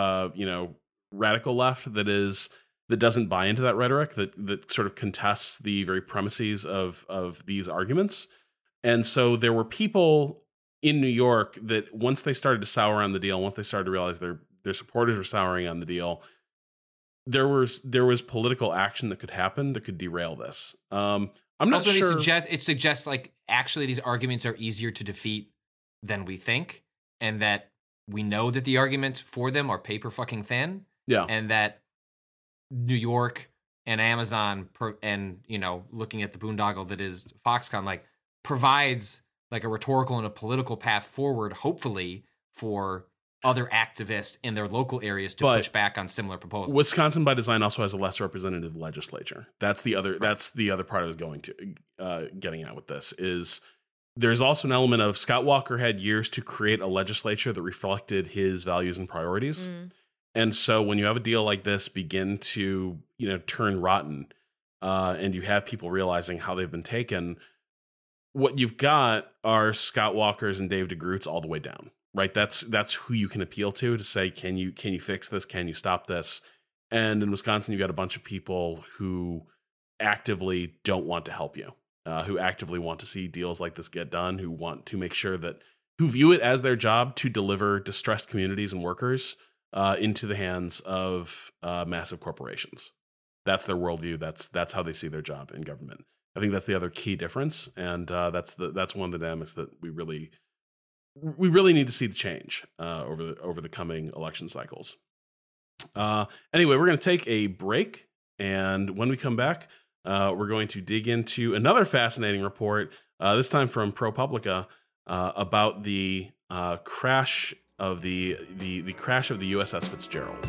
radical left that doesn't buy into that rhetoric, that sort of contests the very premises of these arguments. And so there were people in New York that once they started to sour on the deal, once they started to realize their supporters were souring on the deal, there was political action that could happen that could derail this. I'm not also, sure. It suggests like actually these arguments are easier to defeat than we think, and that we know that the arguments for them are paper fucking thin. Yeah, and that New York and Amazon and looking at the boondoggle that is Foxconn like provides like a rhetorical and a political path forward, hopefully for other activists in their local areas to push back on similar proposals. Wisconsin, by design, also has a less representative legislature. That's the other. Right. That's the other part I was getting at with this is there's also an element of Scott Walker had years to create a legislature that reflected his values and priorities. And so when you have a deal like this begin to turn rotten, and you have people realizing how they've been taken, what you've got are Scott Walkers and Dave DeGroots all the way down. Right, that's who you can appeal to say, can you fix this? Can you stop this? And in Wisconsin, you've got a bunch of people who actively don't want to help you, who actively want to see deals like this get done, who want to make sure who view it as their job to deliver distressed communities and workers into the hands of massive corporations. That's their worldview. That's how they see their job in government. I think that's the other key difference, and that's one of the dynamics that we really need to see the change over the coming election cycles. Anyway, we're going to take a break, and when we come back, we're going to dig into another fascinating report, this time from ProPublica, about the crash of the crash of the USS Fitzgerald.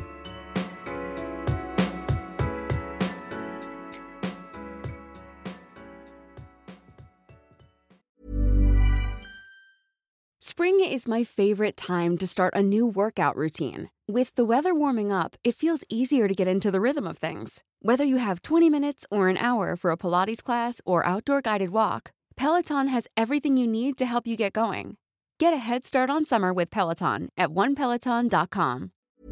Spring is my favorite time to start a new workout routine. With the weather warming up, it feels easier to get into the rhythm of things. Whether you have 20 minutes or an hour for a Pilates class or outdoor guided walk, Peloton has everything you need to help you get going. Get a head start on summer with Peloton at onepeloton.com.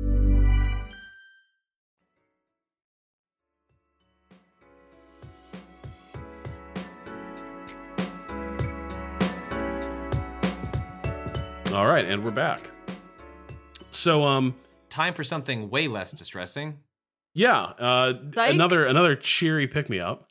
All right, and we're back. So, time for something way less distressing. Yeah, another cheery pick me up.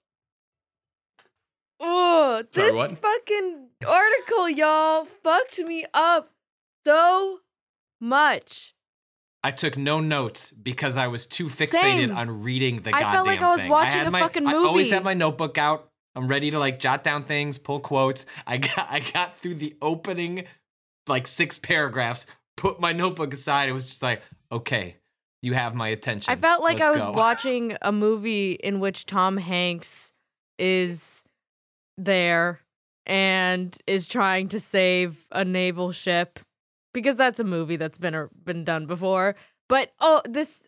Oh, this fucking article, y'all, fucked me up so much. I took no notes because I was too fixated on reading the goddamn thing. I felt like I was watching a fucking movie. I always have my notebook out. I'm ready to like jot down things, pull quotes. I got through the opening like 6 paragraphs, put my notebook aside. It was just like, okay, you have my attention. I felt like I was go. watching a movie in which Tom Hanks is there and is trying to save a naval ship, because that's a movie that's been done before. But this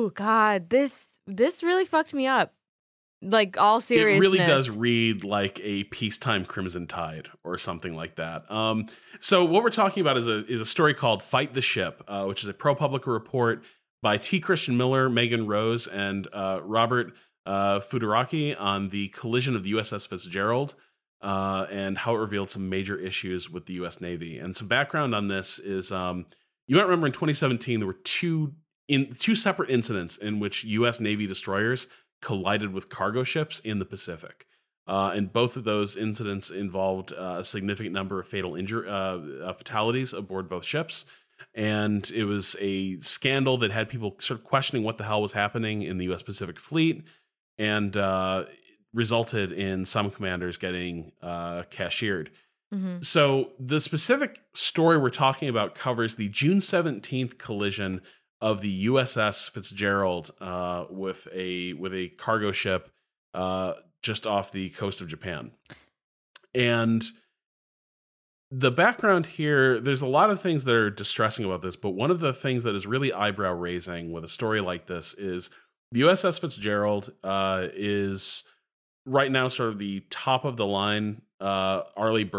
really fucked me up. Like, all seriousness. It really does read like a peacetime Crimson Tide or something like that. So what we're talking about is a story called Fight the Ship, which is a ProPublica report by T. Christian Miller, Megan Rose, and Robert Fudaraki on the collision of the USS Fitzgerald and how it revealed some major issues with the U.S. Navy. And some background on this is, you might remember in 2017, there were two separate incidents in which U.S. Navy destroyers collided with cargo ships in the Pacific. And both of those incidents involved a significant number of fatalities aboard both ships. And it was a scandal that had people sort of questioning what the hell was happening in the U.S. Pacific Fleet, and resulted in some commanders getting cashiered. Mm-hmm. So the specific story we're talking about covers the June 17th collision of the USS Fitzgerald with a cargo ship just off the coast of Japan. And the background here, there's a lot of things that are distressing about this, but one of the things that is really eyebrow raising with a story like this is the USS Fitzgerald is right now sort of the top of the line Arleigh Burke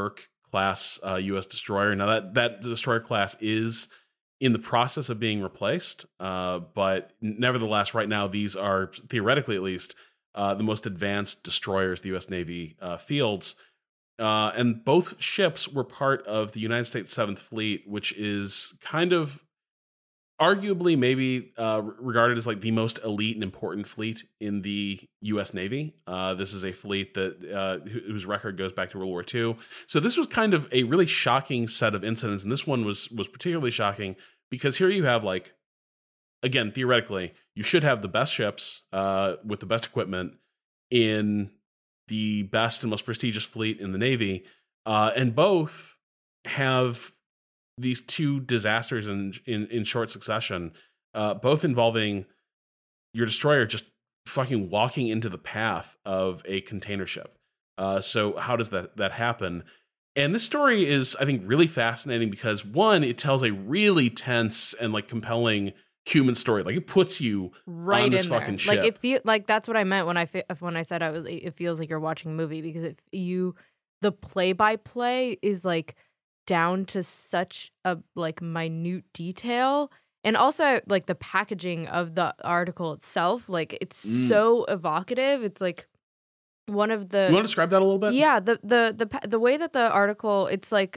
class U.S. destroyer. Now that destroyer class is in the process of being replaced, but nevertheless, right now these are theoretically, at least, the most advanced destroyers the U.S. Navy fields. And both ships were part of the United States 7th Fleet, which is kind of arguably maybe regarded as like the most elite and important fleet in the U.S. Navy. This is a fleet that whose record goes back to World War II. So this was kind of a really shocking set of incidents, and this one was particularly shocking because here you have, like, again, theoretically, you should have the best ships with the best equipment in the best and most prestigious fleet in the Navy, and both have these two disasters in short succession, both involving your destroyer just fucking walking into the path of a container ship. So how does that happen? And this story is, I think, really fascinating because, one, it tells a really tense and like compelling human story. Like, it puts you right on this in fucking there. ship. Like, like that's what I meant when I said it feels like you're watching a movie, because the play-by-play is like down to such a like minute detail, and also like the packaging of the article itself, like it's so evocative. It's like one of the. You want to describe that a little bit? Yeah, the way that the article, it's like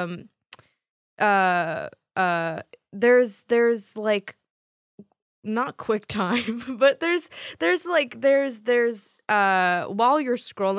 there's like not quick time, but there's while you're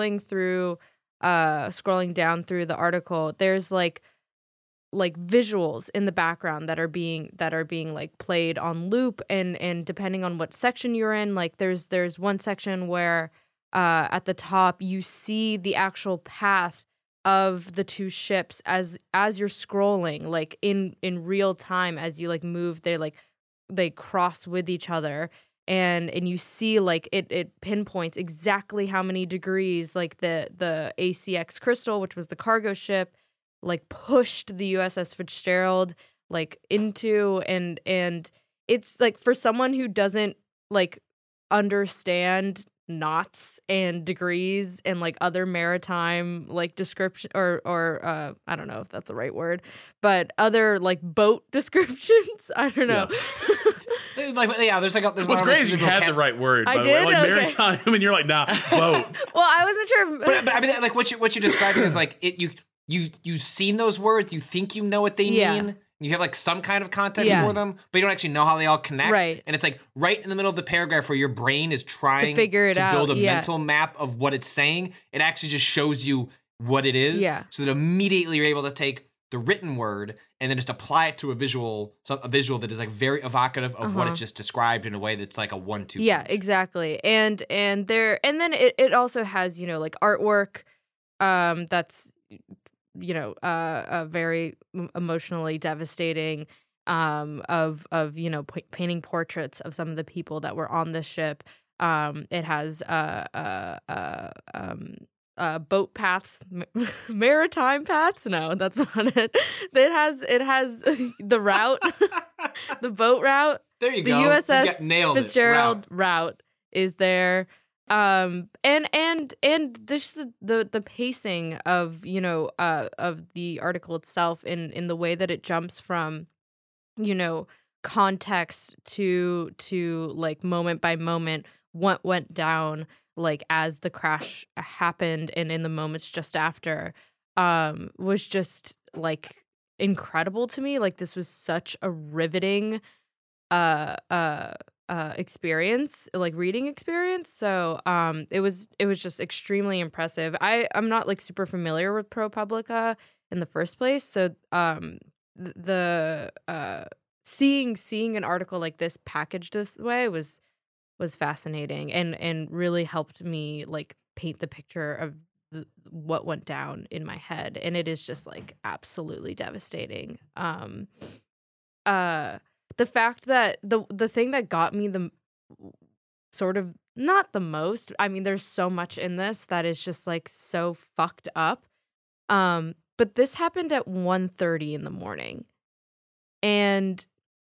scrolling down through the article, there's like visuals in the background that are being like played on loop, and depending on what section you're in, like there's one section where at the top you see the actual path of the two ships as you're scrolling, like in real time as you like move. They cross with each other, and you see like it pinpoints exactly how many degrees like the ACX Crystal, which was the cargo ship, like pushed the USS Fitzgerald like into, and it's like, for someone who doesn't like understand knots and degrees and like other maritime like description or I don't know if that's the right word, but other like boat descriptions. I don't know. Yeah. There's What's great is you had the right word. I by did? the way. Like, okay. maritime, and you're like, nah, boat. Well, I wasn't sure. But I mean, like what you're describing is like you've seen those words, you think you know what they mean. You have like some kind of context for them, but you don't actually know how they all connect. Right. And it's like right in the middle of the paragraph where your brain is trying to figure it out, build a mental map of what it's saying. It actually just shows you what it is. Yeah. So that immediately you're able to take the written word and then just apply it to a visual that is like very evocative of what it just described in a way that's like a 1-2 Yeah, punch. exactly. And then it also has, you know, like artwork that's, you know, very emotionally devastating, of you know, painting portraits of some of the people that were on the ship. It has boat paths, maritime paths. No, that's not it. It has the route, the boat route. There you the go. USS Fitzgerald route is there. And just the pacing of, you know, of the article itself in the way that it jumps from, you know, context to like moment by moment what went down, like as the crash happened and in the moments just after, was just like incredible to me. Like, this was such a riveting experience, like reading experience. So it was just extremely impressive. I'm not like super familiar with ProPublica in the first place, so the seeing an article like this packaged this way was fascinating and really helped me like paint the picture of what went down in my head. And it is just like absolutely devastating. The fact that the thing that got me the sort of, not the most, I mean, there's so much in this that is just like so fucked up. But this happened at 1:30 in the morning. And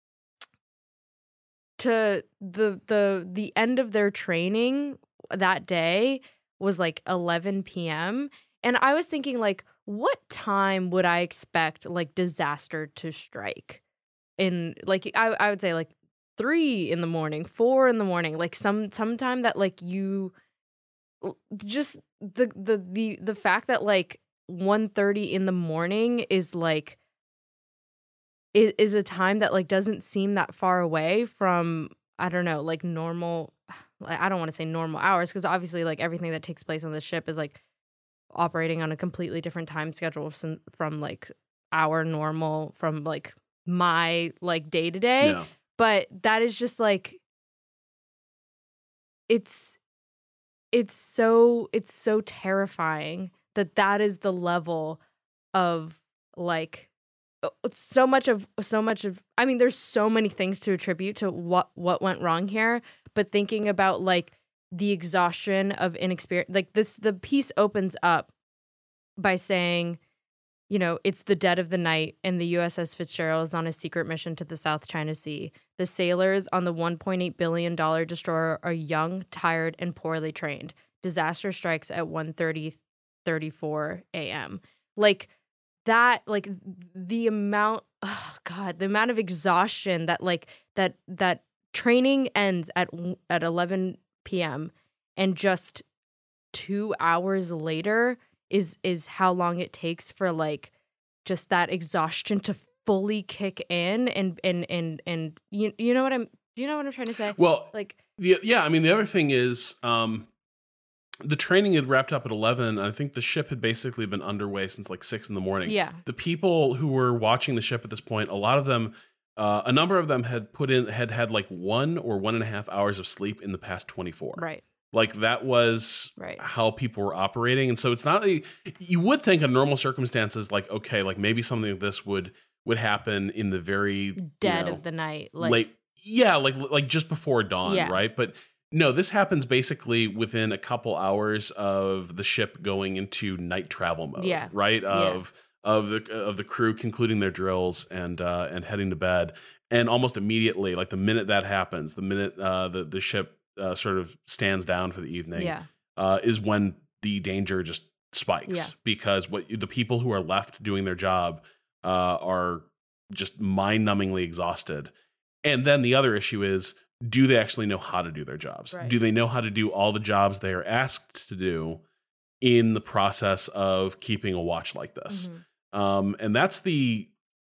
to the end of their training that day was like 11 p.m. And I was thinking, like, what time would I expect like disaster to strike? In like I would say like 3 in the morning, 4 in the morning, like sometime that like you just the fact that like 1:30 in the morning is like is a time that like doesn't seem that far away from, I don't know, like normal, I don't want to say normal hours, because obviously like everything that takes place on the ship is like operating on a completely different time schedule from like our normal, from like my like day to day. Yeah. But that is just like it's so terrifying that is the level of like so much of I mean, there's so many things to attribute to what went wrong here, but thinking about like the exhaustion of inexperience, like the piece opens up by saying, you know, it's the dead of the night and the USS Fitzgerald is on a secret mission to the South China Sea. The sailors on the $1.8 billion destroyer are young, tired, and poorly trained. Disaster strikes at 1:34 a.m. Like that, like the amount, oh God, the amount of exhaustion that like that training ends at 11 p.m. and just 2 hours later is how long it takes for like just that exhaustion to fully kick in and you know what I'm trying to say? Well, like yeah, I mean the other thing is the training had wrapped up at 11, and I think the ship had basically been underway since like 6 in the morning. Yeah. The people who were watching the ship at this point, a lot of them, a number of them had had like 1 or 1.5 hours of sleep in the past 24. Right. Like that was how people were operating. And so it's not you would think in normal circumstances, like, okay, like maybe something like this would happen in the very dead of the night. Like late. Yeah. Like just before dawn. Yeah. Right. But no, this happens basically within a couple hours of the ship going into night travel mode. Yeah. Right. Of the crew concluding their drills and heading to bed. And almost immediately, like the minute that happens, the minute the ship sort of stands down for the evening, is when the danger just spikes, because the people who are left doing their job are just mind-numbingly exhausted. And then the other issue is, do they actually know how to do their jobs? Right. Do they know how to do all the jobs they are asked to do in the process of keeping a watch like this? Mm-hmm. And that's the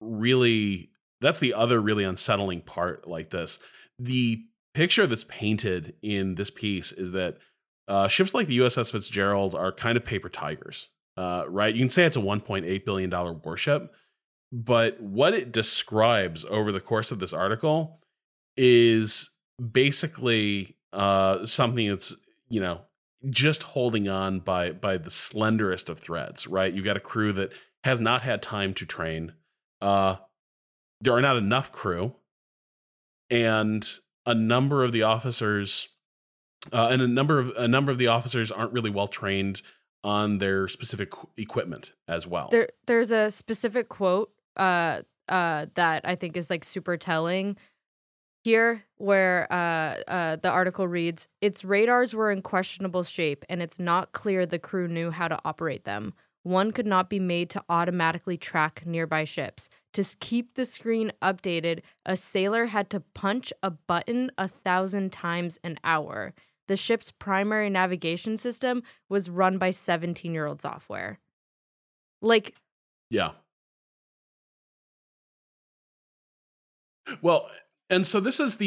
other really unsettling part like this. The picture that's painted in this piece is that ships like the USS Fitzgerald are kind of paper tigers, right? You can say it's a $1.8 billion warship, but what it describes over the course of this article is basically something that's, you know, just holding on by the slenderest of threads, right? You've got a crew that has not had time to train. There are not enough crew, and a number of the officers aren't really well trained on their specific equipment as well. There's a specific quote that I think is like super telling here, where the article reads, "Its radars were in questionable shape, and it's not clear the crew knew how to operate them. One could not be made to automatically track nearby ships. To keep the screen updated, a sailor had to punch a button 1,000 times an hour. The ship's primary navigation system was run by 17-year-old software." Like, yeah. Well, and so this is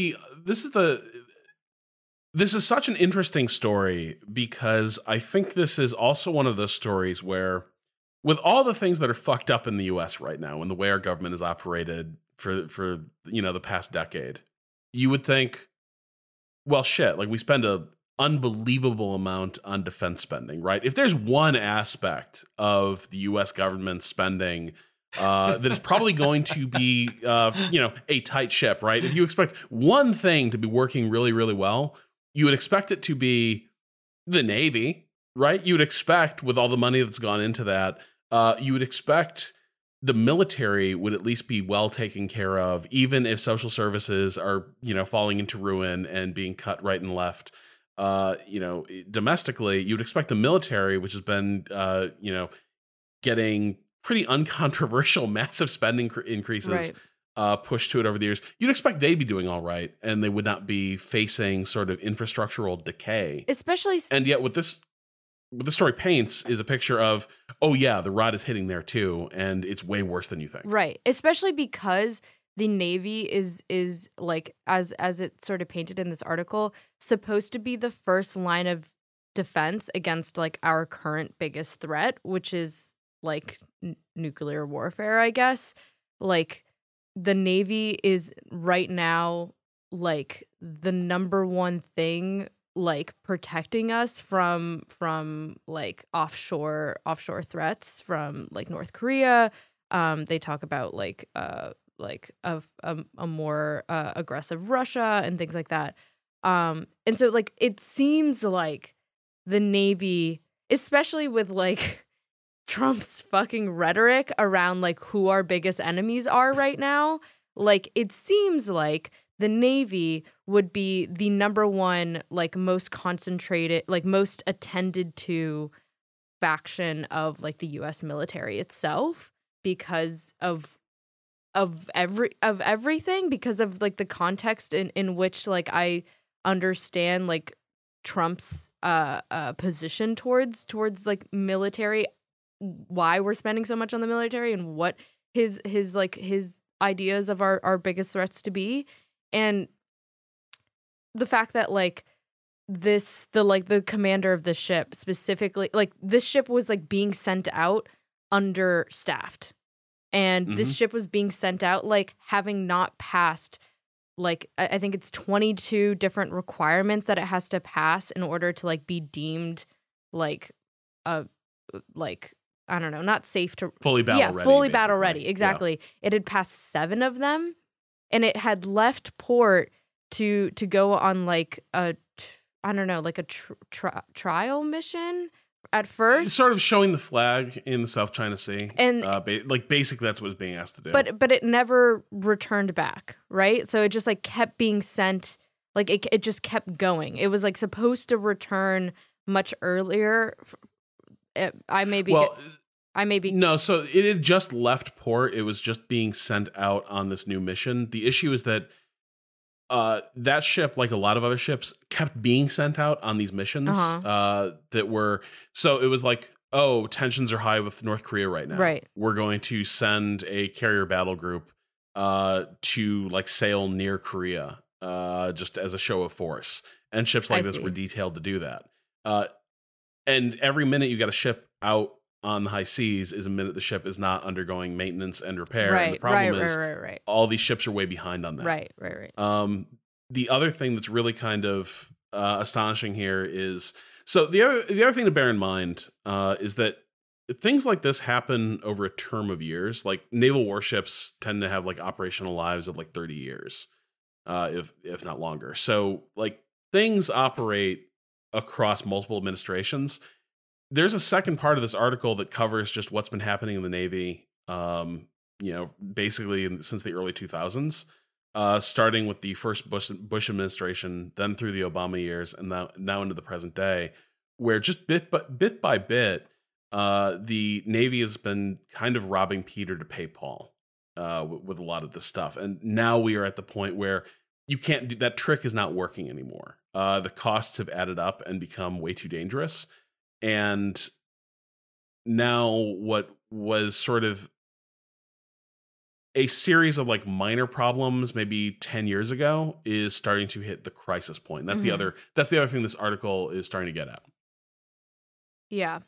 such an interesting story, because I think this is also one of those stories where, with all the things that are fucked up in the US right now and the way our government is operated for you know, the past decade, you would think, well, shit, like we spend a unbelievable amount on defense spending, right? If there's one aspect of the US government spending that is probably going to be you know, a tight ship, right? If you expect one thing to be working really, really well, you would expect it to be the Navy, right? You would expect, with all the money that's gone into that, you would expect the military would at least be well taken care of, even if social services are, you know, falling into ruin and being cut right and left. You know, domestically, you'd expect the military, which has been, you know, getting pretty uncontroversial, massive spending increases pushed to it over the years, you'd expect they'd be doing all right, and they would not be facing sort of infrastructural decay. Especially, and yet what this story paints is a picture of, oh yeah, the rod is hitting there too, and it's way worse than you think. Right. Especially because the Navy is like, as it sort of painted in this article, supposed to be the first line of defense against like our current biggest threat, which is like nuclear warfare, I guess. Like, the Navy is right now like the number one thing like protecting us from like offshore threats from like North Korea. They talk about like a more aggressive Russia and things like that. And so like it seems like the Navy, especially with like Trump's fucking rhetoric around like who our biggest enemies are right now, like it seems like the Navy would be the number one, like most concentrated, like most attended to faction of like the US military itself because of everything, because of like the context in which like I understand like Trump's position towards like military, why we're spending so much on the military, and what his ideas of our biggest threats to be. And the fact that like the commander of the ship specifically, like this ship was like being sent out understaffed, and this ship was being sent out like having not passed like I think it's 22 different requirements that it has to pass in order to like be deemed like like I don't know, not safe to fully battle ready. Fully battle ready. Exactly. Yeah. It had passed 7 of them, and it had left port to go on like a trial mission at first. Sort of showing the flag in the South China Sea, and like basically that's what it's being asked to do. But it never returned back, right? So it just like kept being sent, like it just kept going. It was like supposed to return much earlier. No, so it had just left port. It was just being sent out on this new mission. The issue is that that ship, like a lot of other ships, kept being sent out on these missions that were, so it was like, oh, tensions are high with North Korea right now. Right. We're going to send a carrier battle group to like sail near Korea just as a show of force. And ships like this were detailed to do that. And every minute you got a ship out on the high seas is a minute the ship is not undergoing maintenance and repair. Right, and the problem is right. all these ships are way behind on that. Right. The other thing that's really kind of astonishing here is, so the other thing to bear in mind is that things like this happen over a term of years. Like naval warships tend to have like operational lives of like 30 years, if not longer. So like things operate across multiple administrations. There's a second part of this article that covers just what's been happening in the Navy, basically since the early 2000s, starting with the first Bush administration, then through the Obama years, and now into the present day, where just bit by bit, the Navy has been kind of robbing Peter to pay Paul with a lot of this stuff. And now we are at the point where you can't do that. Trick is not working anymore. The costs have added up and become way too dangerous. And now what was sort of a series of like minor problems maybe 10 years ago is starting to hit the crisis point. That's the other thing this article is starting to get at. Yeah.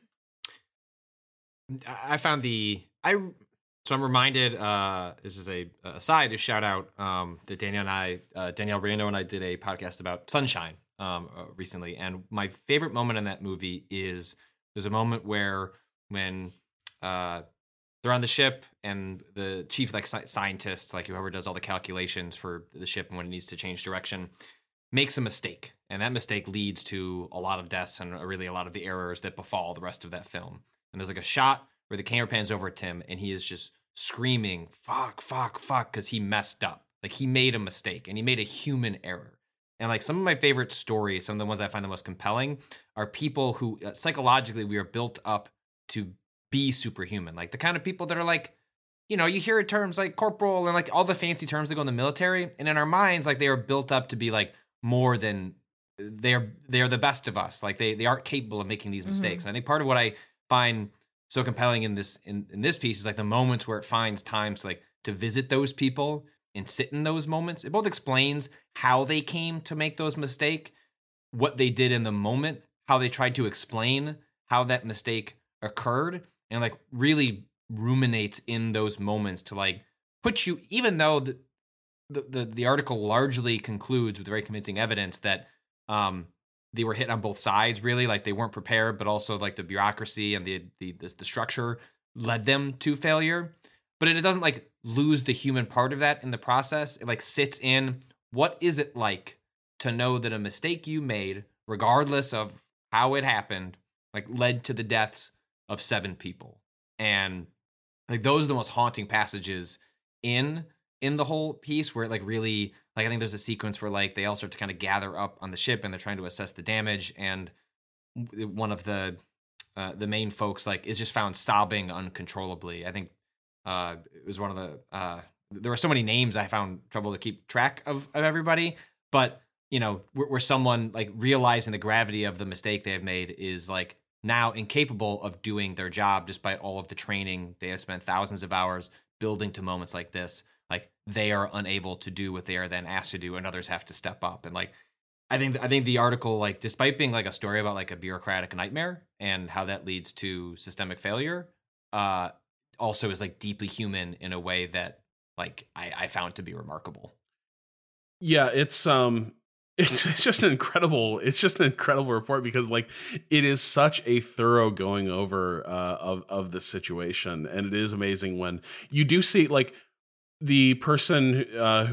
So I'm reminded, this is a aside to shout out that Danielle Reno and I did a podcast about Sunshine recently, and my favorite moment in that movie is there's a moment where when they're on the ship and the chief like scientist, like whoever does all the calculations for the ship and when it needs to change direction, makes a mistake, and that mistake leads to a lot of deaths and really a lot of the errors that befall the rest of that film. And there's like a shot where the camera pans over at Tim and he is just screaming, fuck, because he messed up. Like he made a mistake and he made a human error. And like some of my favorite stories, some of the ones I find the most compelling, are people who psychologically we are built up to be superhuman. Like the kind of people that are like, you hear terms like corporal and like all the fancy terms that go in the military. And in our minds, like they are built up to be like more than they're the best of us. Like they aren't capable of making these mistakes. And I think part of what I find so compelling in this piece is like the moments where it finds times like to visit those people and sit in those moments. It both explains how they came to make those mistakes, what they did in the moment, how they tried to explain how that mistake occurred, and like really ruminates in those moments to like put you, even though the article largely concludes with very convincing evidence that they were hit on both sides, really, like they weren't prepared, but also like the bureaucracy and the structure led them to failure. But it doesn't like lose the human part of that in the process. It like sits in, what is it like to know that a mistake you made, regardless of how it happened, like led to the deaths of 7 people. And like those are the most haunting passages in the whole piece, where it like really, like I think there's a sequence where like they all start to kind of gather up on the ship and they're trying to assess the damage, and one of the main folks like is just found sobbing uncontrollably. I think it was one of the there were so many names I found trouble to keep track of everybody, but where someone like realizing the gravity of the mistake they have made is like now incapable of doing their job despite all of the training they have spent thousands of hours building to moments like this. Like they are unable to do what they are then asked to do, and others have to step up. And like I think the article, like despite being like a story about like a bureaucratic nightmare and how that leads to systemic failure, also is like deeply human in a way that like I found to be remarkable. Yeah, it's just an incredible report, because like it is such a thorough going over of the situation, and it is amazing when you do see like the person who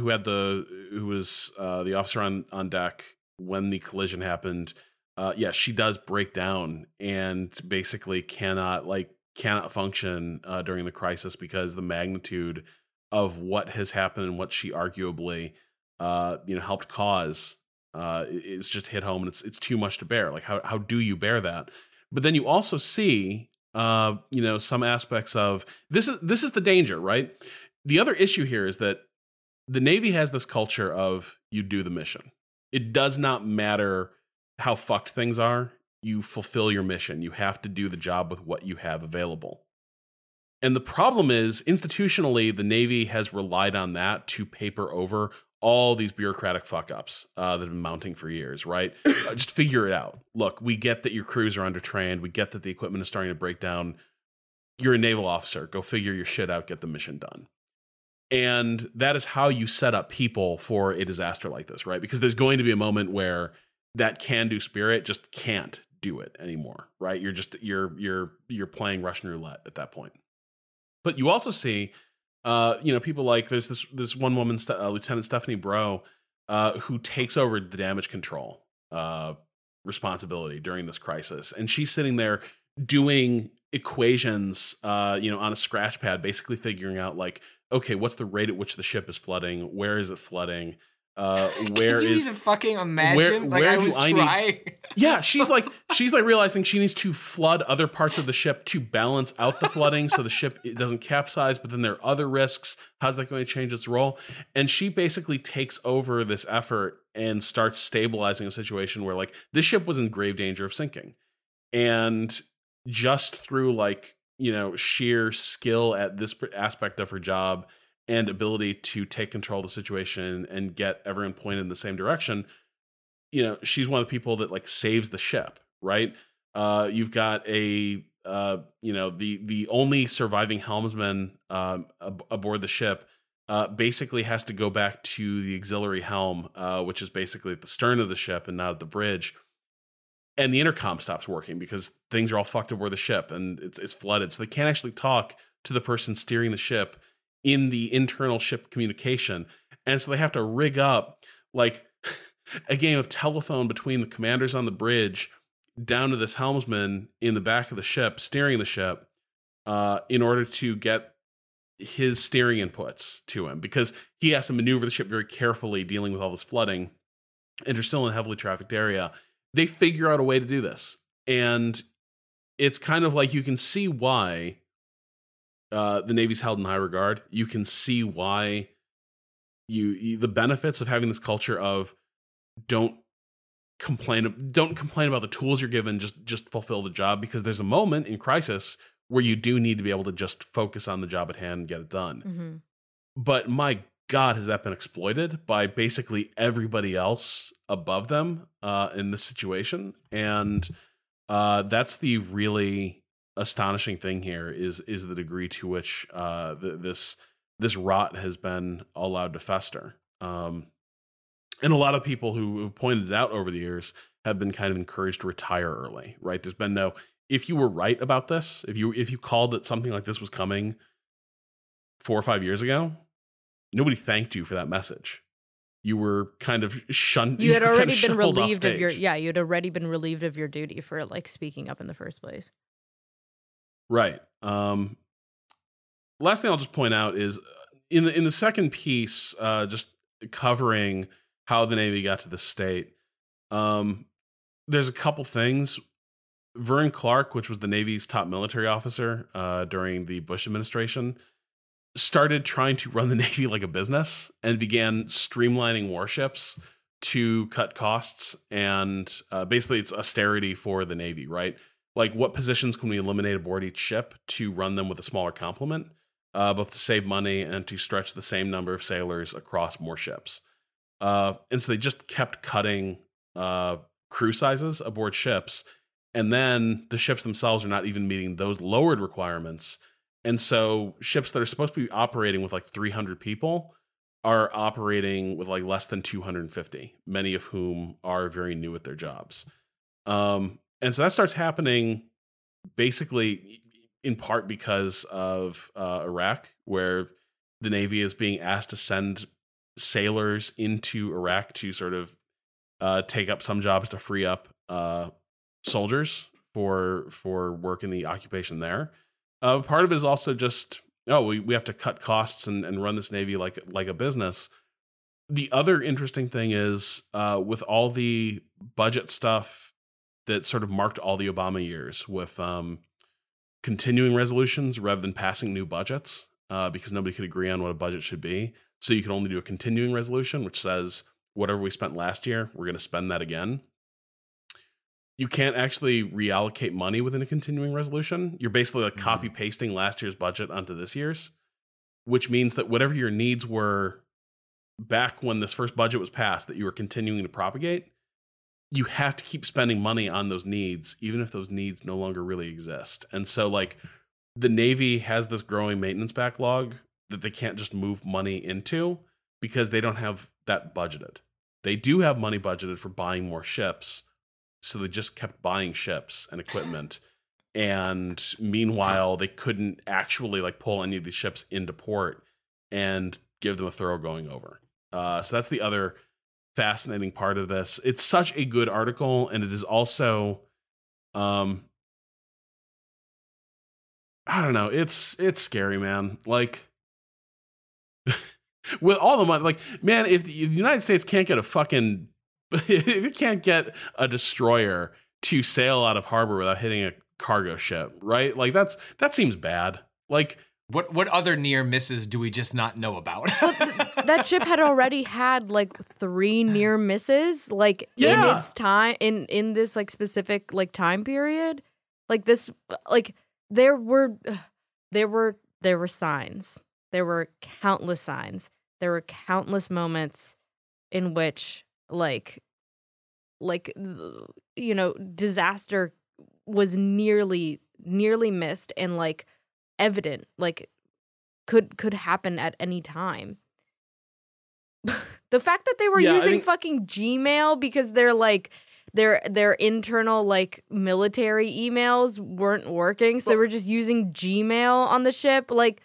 was the officer on deck when the collision happened. She does break down and basically cannot function during the crisis, because the magnitude of what has happened and what she arguably helped cause it's just hit home, and it's too much to bear. Like how do you bear that? But then you also see some aspects of this is the danger, right? The other issue here is that the Navy has this culture of you do the mission. It does not matter how fucked things are. You fulfill your mission. You have to do the job with what you have available. And the problem is, institutionally, the Navy has relied on that to paper over all these bureaucratic fuck-ups that have been mounting for years, right? Just figure it out. Look, we get that your crews are undertrained. We get that the equipment is starting to break down. You're a naval officer. Go figure your shit out. Get the mission done. And that is how you set up people for a disaster like this, right? Because there's going to be a moment where that can-do spirit just can't do it anymore, right? You're playing Russian roulette at that point. But you also see, people like there's this one woman, Lieutenant Stephanie Bro, who takes over the damage control responsibility during this crisis, and she's sitting there doing equations, on a scratch pad, basically figuring out like, okay, what's the rate at which the ship is flooding? Where is it flooding? Where Can you even fucking imagine? Where I was trying. Yeah, she's like realizing she needs to flood other parts of the ship to balance out the flooding so the ship doesn't capsize, but then there are other risks. How's that going to change its role? And she basically takes over this effort and starts stabilizing a situation where like this ship was in grave danger of sinking. And just through sheer skill at this aspect of her job and ability to take control of the situation and get everyone pointed in the same direction, she's one of the people that like saves the ship, right? You've got the only surviving helmsman aboard the ship basically has to go back to the auxiliary helm, which is basically at the stern of the ship and not at the bridge. And the intercom stops working because things are all fucked aboard the ship and it's flooded. So they can't actually talk to the person steering the ship in the internal ship communication. And so they have to rig up like a game of telephone between the commanders on the bridge down to this helmsman in the back of the ship, steering the ship, in order to get his steering inputs to him, because he has to maneuver the ship very carefully dealing with all this flooding. And they're still in a heavily trafficked area. They figure out a way to do this. And it's kind of like you can see why the Navy's held in high regard. You can see why the benefits of having this culture of don't complain about the tools you're given, just fulfill the job, because there's a moment in crisis where you do need to be able to just focus on the job at hand and get it done. Mm-hmm. But my God, has that been exploited by basically everybody else above them in this situation? And that's the really astonishing thing here is the degree to which this rot has been allowed to fester. And a lot of people who have pointed it out over the years have been kind of encouraged to retire early, right? There's been if you were right about this, if you called that something like this was coming 4 or 5 years ago, nobody thanked you for that message. You were kind of shunned. You had already been shuffled relieved off of your stage. you'd already been relieved of your duty for like speaking up in the first place. Right. Last thing I'll just point out is in the second piece, just covering how the Navy got to this state. There's a couple things. Vern Clark, which was the Navy's top military officer during the Bush administration, started trying to run the Navy like a business and began streamlining warships to cut costs. And basically, it's austerity for the Navy, right? Like, what positions can we eliminate aboard each ship to run them with a smaller complement, both to save money and to stretch the same number of sailors across more ships. And so they just kept cutting crew sizes aboard ships. And then the ships themselves are not even meeting those lowered requirements. And so ships that are supposed to be operating with like 300 people are operating with like less than 250, many of whom are very new at their jobs. And so that starts happening basically in part because of Iraq, where the Navy is being asked to send sailors into Iraq to sort of take up some jobs to free up soldiers for work in the occupation there. Part of it is also just, we have to cut costs and run this Navy like a business. The other interesting thing is with all the budget stuff that sort of marked all the Obama years with continuing resolutions rather than passing new budgets because nobody could agree on what a budget should be. So you can only do a continuing resolution, which says whatever we spent last year, we're going to spend that again. You can't actually reallocate money within a continuing resolution. You're basically like copy pasting last year's budget onto this year's, which means that whatever your needs were back when this first budget was passed that you were continuing to propagate, you have to keep spending money on those needs, even if those needs no longer really exist. And so like the Navy has this growing maintenance backlog that they can't just move money into because they don't have that budgeted. They do have money budgeted for buying more ships. So they just kept buying ships and equipment. And meanwhile, they couldn't actually like pull any of these ships into port and give them a thorough going over. So that's the other fascinating part of this. It's such a good article, and it is also, I don't know, it's scary, man. Like, with all the money, like, man, if the United States can't get if it can't get a destroyer to sail out of harbor without hitting a cargo ship, right? Like that seems bad. Like what other near misses do we just not know about? That ship had already had like 3 near misses, like in its time in this like specific like time period. Like this, like there were signs. There were countless signs. There were countless moments in which like disaster was nearly missed and like evident, like could happen at any time. The fact that they were using fucking Gmail because they're like their internal like military emails weren't working, so they were just using Gmail on the ship, like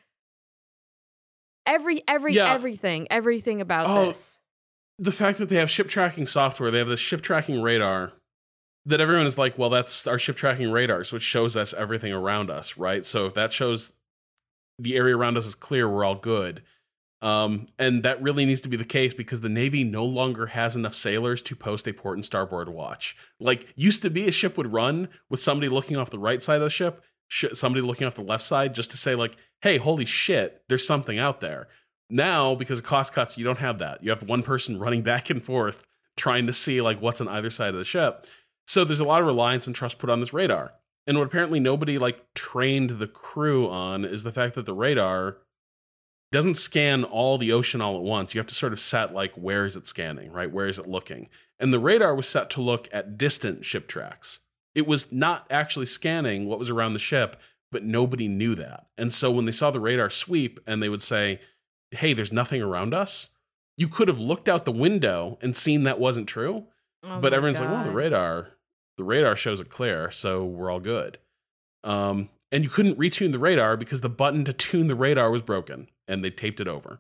everything about this. The fact that they have ship tracking software, they have this ship tracking radar that everyone is like, well, that's our ship tracking radar, so it shows us everything around us, right? So if that shows the area around us is clear, we're all good. And that really needs to be the case because the Navy no longer has enough sailors to post a port and starboard watch. Like, used to be a ship would run with somebody looking off the right side of the ship, somebody looking off the left side, just to say like, hey, holy shit, there's something out there. Now, because of cost cuts, you don't have that. You have one person running back and forth trying to see like what's on either side of the ship. So there's a lot of reliance and trust put on this radar. And what apparently nobody like trained the crew on is the fact that the radar doesn't scan all the ocean all at once. You have to sort of set like, where is it scanning, right? Where is it looking? And the radar was set to look at distant ship tracks. It was not actually scanning what was around the ship, but nobody knew that. And so when they saw the radar sweep and they would say, hey, there's nothing around us, you could have looked out the window and seen that wasn't true. But everyone's like, well, the radar shows it clear, so we're all good. And you couldn't retune the radar because the button to tune the radar was broken and they taped it over.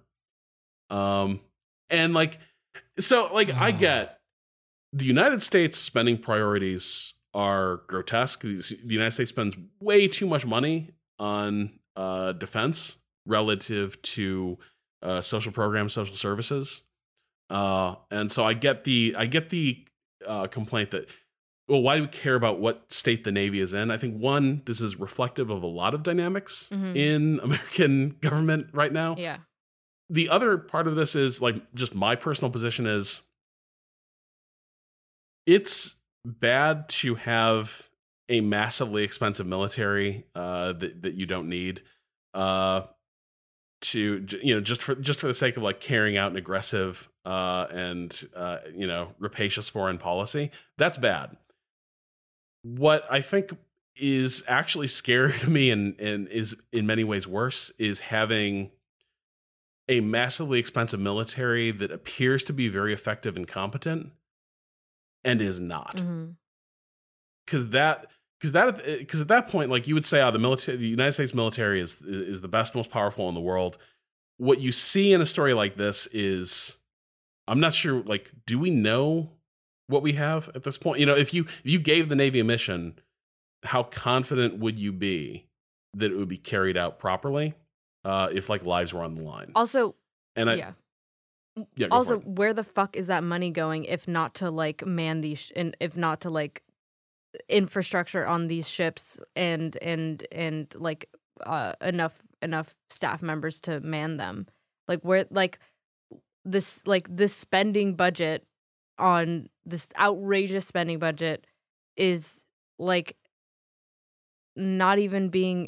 And like, so like, I get the United States spending priorities are grotesque. The United States spends way too much money on defense relative to social programs, social services. And so I get the complaint that, well, why do we care about what state the Navy is in? I think, one, this is reflective of a lot of dynamics in American government right now. Yeah. The other part of this is like just my personal position is it's bad to have a massively expensive military that you don't need to, you know, just for the sake of like carrying out an aggressive and rapacious foreign policy. That's bad. What I think is actually scary to me and is in many ways worse is having a massively expensive military that appears to be very effective and competent and is not. Because at that point, like, you would say, the United States military is the best, most powerful in the world. What you see in a story like this is, I'm not sure, like, do we know what we have at this point? You know, if you gave the Navy a mission, how confident would you be that it would be carried out properly if like lives were on the line? Also, also, where the fuck is that money going if not to like man these and if not to like infrastructure on these ships and like enough staff members to man them? Like, where, like, this spending budget on this outrageous spending budget is like not even being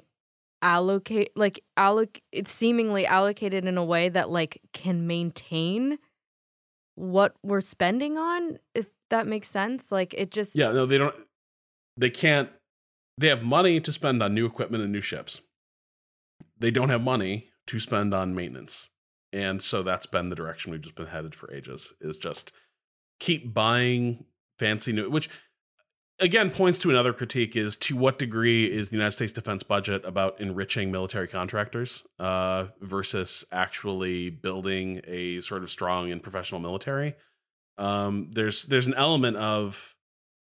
it's seemingly allocated in a way that like can maintain what we're spending on, if that makes sense. Like, it just, they can't. They have money to spend on new equipment and new ships. They don't have money to spend on maintenance. And so that's been the direction we've just been headed for ages, is just keep buying fancy new, which again points to another critique, is to what degree is the United States defense budget about enriching military contractors versus actually building a sort of strong and professional military. There's an element of,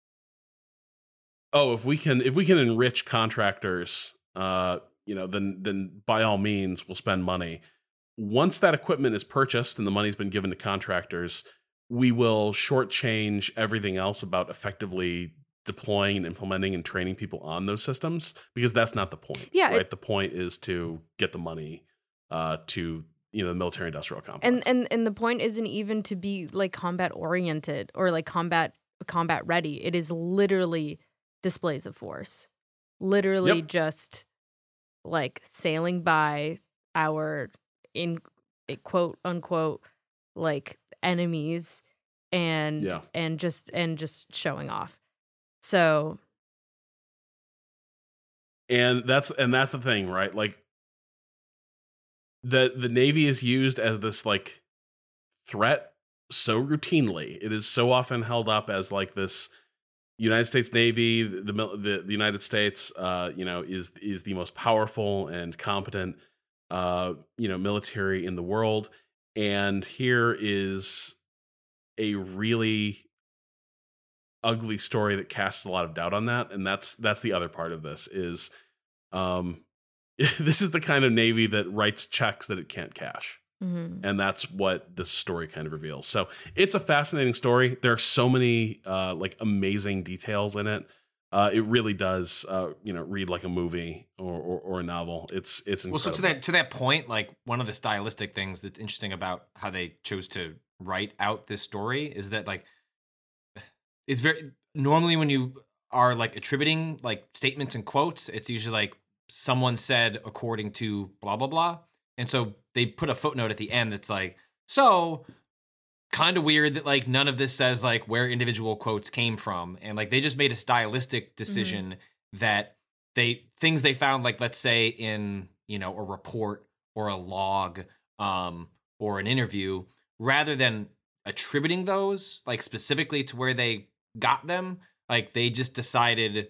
if we can enrich contractors, then by all means we'll spend money. Once that equipment is purchased and the money's been given to contractors, we will shortchange everything else about effectively deploying and implementing and training people on those systems, because that's not the point. Yeah, right. The point is to get the money to the military industrial complex. And the point isn't even to be like combat oriented or like combat ready. It is literally displays of force. Literally just like sailing by our in quote unquote like enemies and just showing off. So and that's the thing, right? Like the Navy is used as this like threat so routinely. It is so often held up as like this United States Navy, the United States is the most powerful and competent military in the world. And here is a really ugly story that casts a lot of doubt on that. And that's the other part of this is this is the kind of Navy that writes checks that it can't cash. And that's what this story kind of reveals. So it's a fascinating story. There are so many like amazing details in it. It really does, read like a movie or a novel. It's incredible. Well, so to that point, like one of the stylistic things that's interesting about how they chose to write out this story is that like it's very normally when you are like attributing like statements and quotes, it's usually like someone said according to blah blah blah, and so they put a footnote at the end that's like, so kind of weird that like none of this says like where individual quotes came from, and like they just made a stylistic decision that things they found, like let's say in a report or a log or an interview, rather than attributing those like specifically to where they got them, like they just decided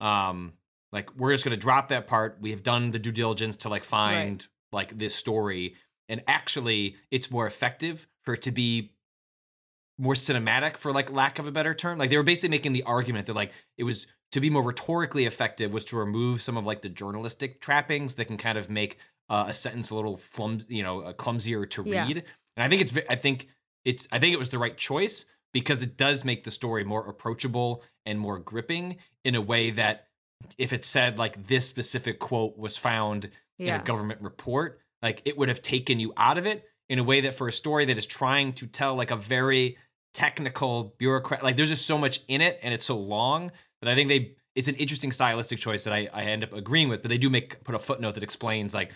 like we're just going to drop that part. We have done the due diligence to like find like this story, and actually it's more effective for it to be more cinematic, for like lack of a better term. Like they were basically making the argument that like it was to be more rhetorically effective was to remove some of like the journalistic trappings that can kind of make a sentence a little clumsier to read. And I think it was the right choice, because it does make the story more approachable and more gripping in a way that if it said like this specific quote was found in a government report, like it would have taken you out of it, in a way that for a story that is trying to tell like a very technical bureaucrat, like there's just so much in it and it's so long that I think it's an interesting stylistic choice that I end up agreeing with. But they do put a footnote that explains like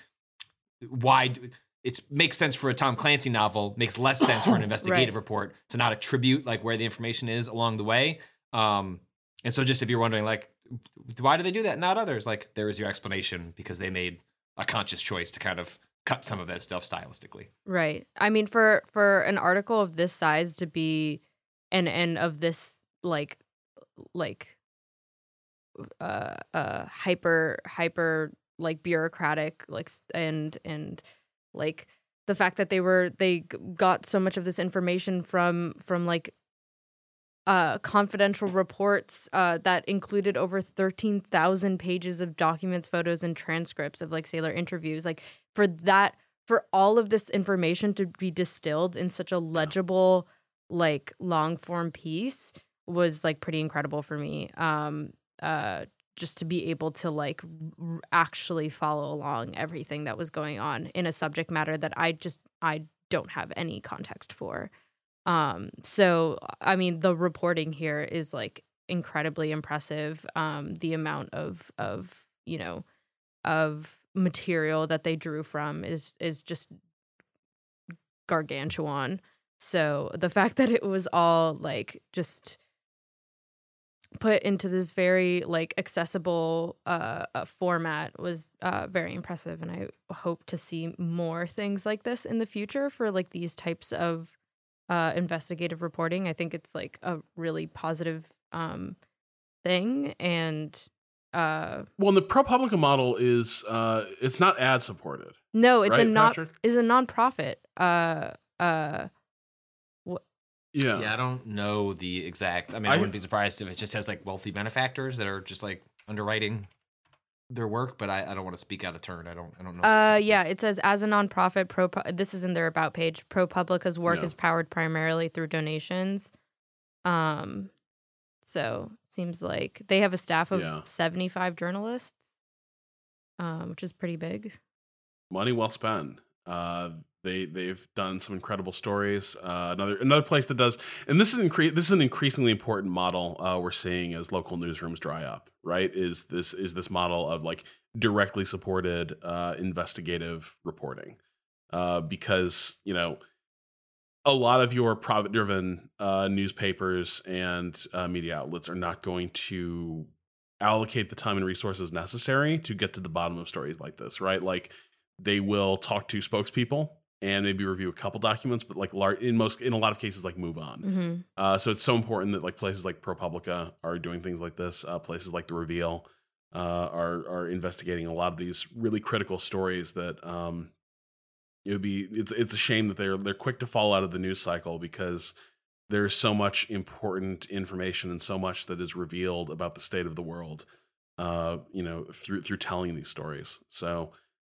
why it makes sense for a Tom Clancy novel, makes less sense for an investigative report to not attribute like where the information is along the way. And so just if you're wondering like, why do they do that, not others? Like there is your explanation, because they made a conscious choice to kind of cut some of that stuff stylistically. Right. I mean, for an article of this size to be and of this hyper like bureaucratic, like and like the fact that they got so much of this information from like confidential reports that included over 13,000 pages of documents, photos, and transcripts of like sailor interviews. Like for all of this information to be distilled in such a legible, like long form piece was like pretty incredible for me. Just to be able to like actually follow along everything that was going on in a subject matter that I don't have any context for. So I mean, the reporting here is like incredibly impressive. The amount of material that they drew from is just gargantuan. So the fact that it was all like just put into this very like accessible format was very impressive, and I hope to see more things like this in the future for like these types of investigative reporting. I think it's like a really positive thing. And well, and the ProPublica model is it's not ad supported. No, it's right, is a nonprofit. Yeah, I don't know the exact. I mean, I wouldn't be surprised if it just has like wealthy benefactors that are just like underwriting their work, but I don't want to speak out of turn. I don't know. Yeah, it says as a nonprofit, this is in their about page. ProPublica's work is powered primarily through donations. So seems like they have a staff of 75 journalists, which is pretty big. Money well spent. They've done some incredible stories. Another place that does, and this is an increasingly important model we're seeing as local newsrooms dry up. Right? Is this model of like directly supported investigative reporting? Because a lot of your profit-driven newspapers and media outlets are not going to allocate the time and resources necessary to get to the bottom of stories like this. Right? Like they will talk to spokespeople and maybe review a couple documents, but like in a lot of cases, like move on. Mm-hmm. So it's so important that like places like ProPublica are doing things like this. Places like The Reveal are investigating a lot of these really critical stories that it's a shame that they're quick to fall out of the news cycle, because there's so much important information and so much that is revealed about the state of the world, through telling these stories. So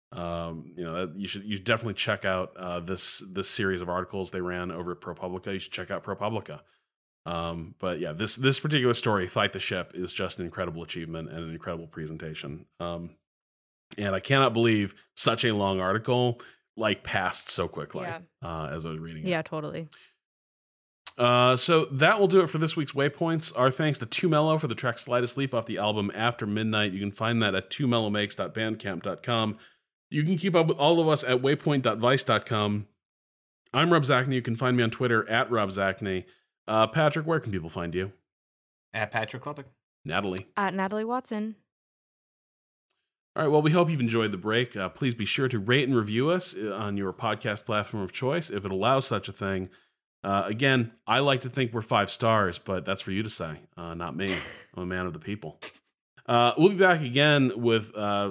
You should definitely check out this series of articles they ran over at ProPublica. You should check out ProPublica. But yeah, this particular story, Fight the Ship, is just an incredible achievement and an incredible presentation. And I cannot believe such a long article passed so quickly as I was reading it. Yeah, totally. So that will do it for this week's Waypoints. Our thanks to 2Mello for the track Slide Asleep off the album After Midnight. You can find that at 2mellomakes.bandcamp.com. You can keep up with all of us at waypoint.vice.com. I'm Rob Zachney. You can find me on Twitter at Rob Zachney. Patrick, where can people find you? At Patrick Klepek. Natalie. At Natalie Watson. All right, well, we hope you've enjoyed the break. Please be sure to rate and review us on your podcast platform of choice if it allows such a thing. Again, I like to think we're 5 stars, but that's for you to say, not me. I'm a man of the people. We'll be back again with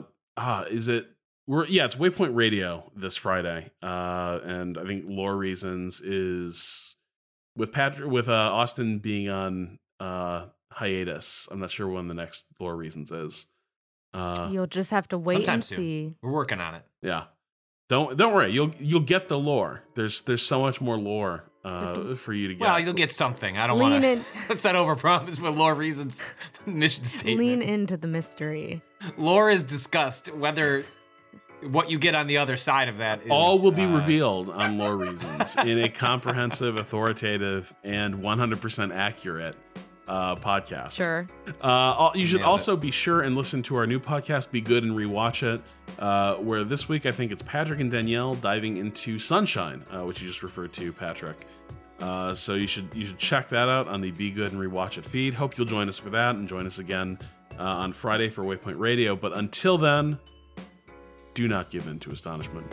it's Waypoint Radio this Friday, and I think Lore Reasons is with Austin being on hiatus. I'm not sure when the next Lore Reasons is. You'll just have to wait and soon. see. We're working on it. Yeah, don't worry. You'll get the lore. There's so much more lore for you to get. Well, you'll get something. I don't want to. Let's not overpromise with Lore Reasons mission statement. Lean into the mystery. Lore is discussed. Whether what you get on the other side of that is, all will be revealed on Lore Reasons in a comprehensive, authoritative, and 100% accurate podcast. Sure. You should also be sure and listen to our new podcast, Be Good and Rewatch It, where this week I think it's Patrick and Danielle diving into Sunshine, which you just referred to, Patrick. So you should check that out on the Be Good and Rewatch It feed. Hope you'll join us for that and join us again on Friday for Waypoint Radio. But until then, do not give in to astonishment.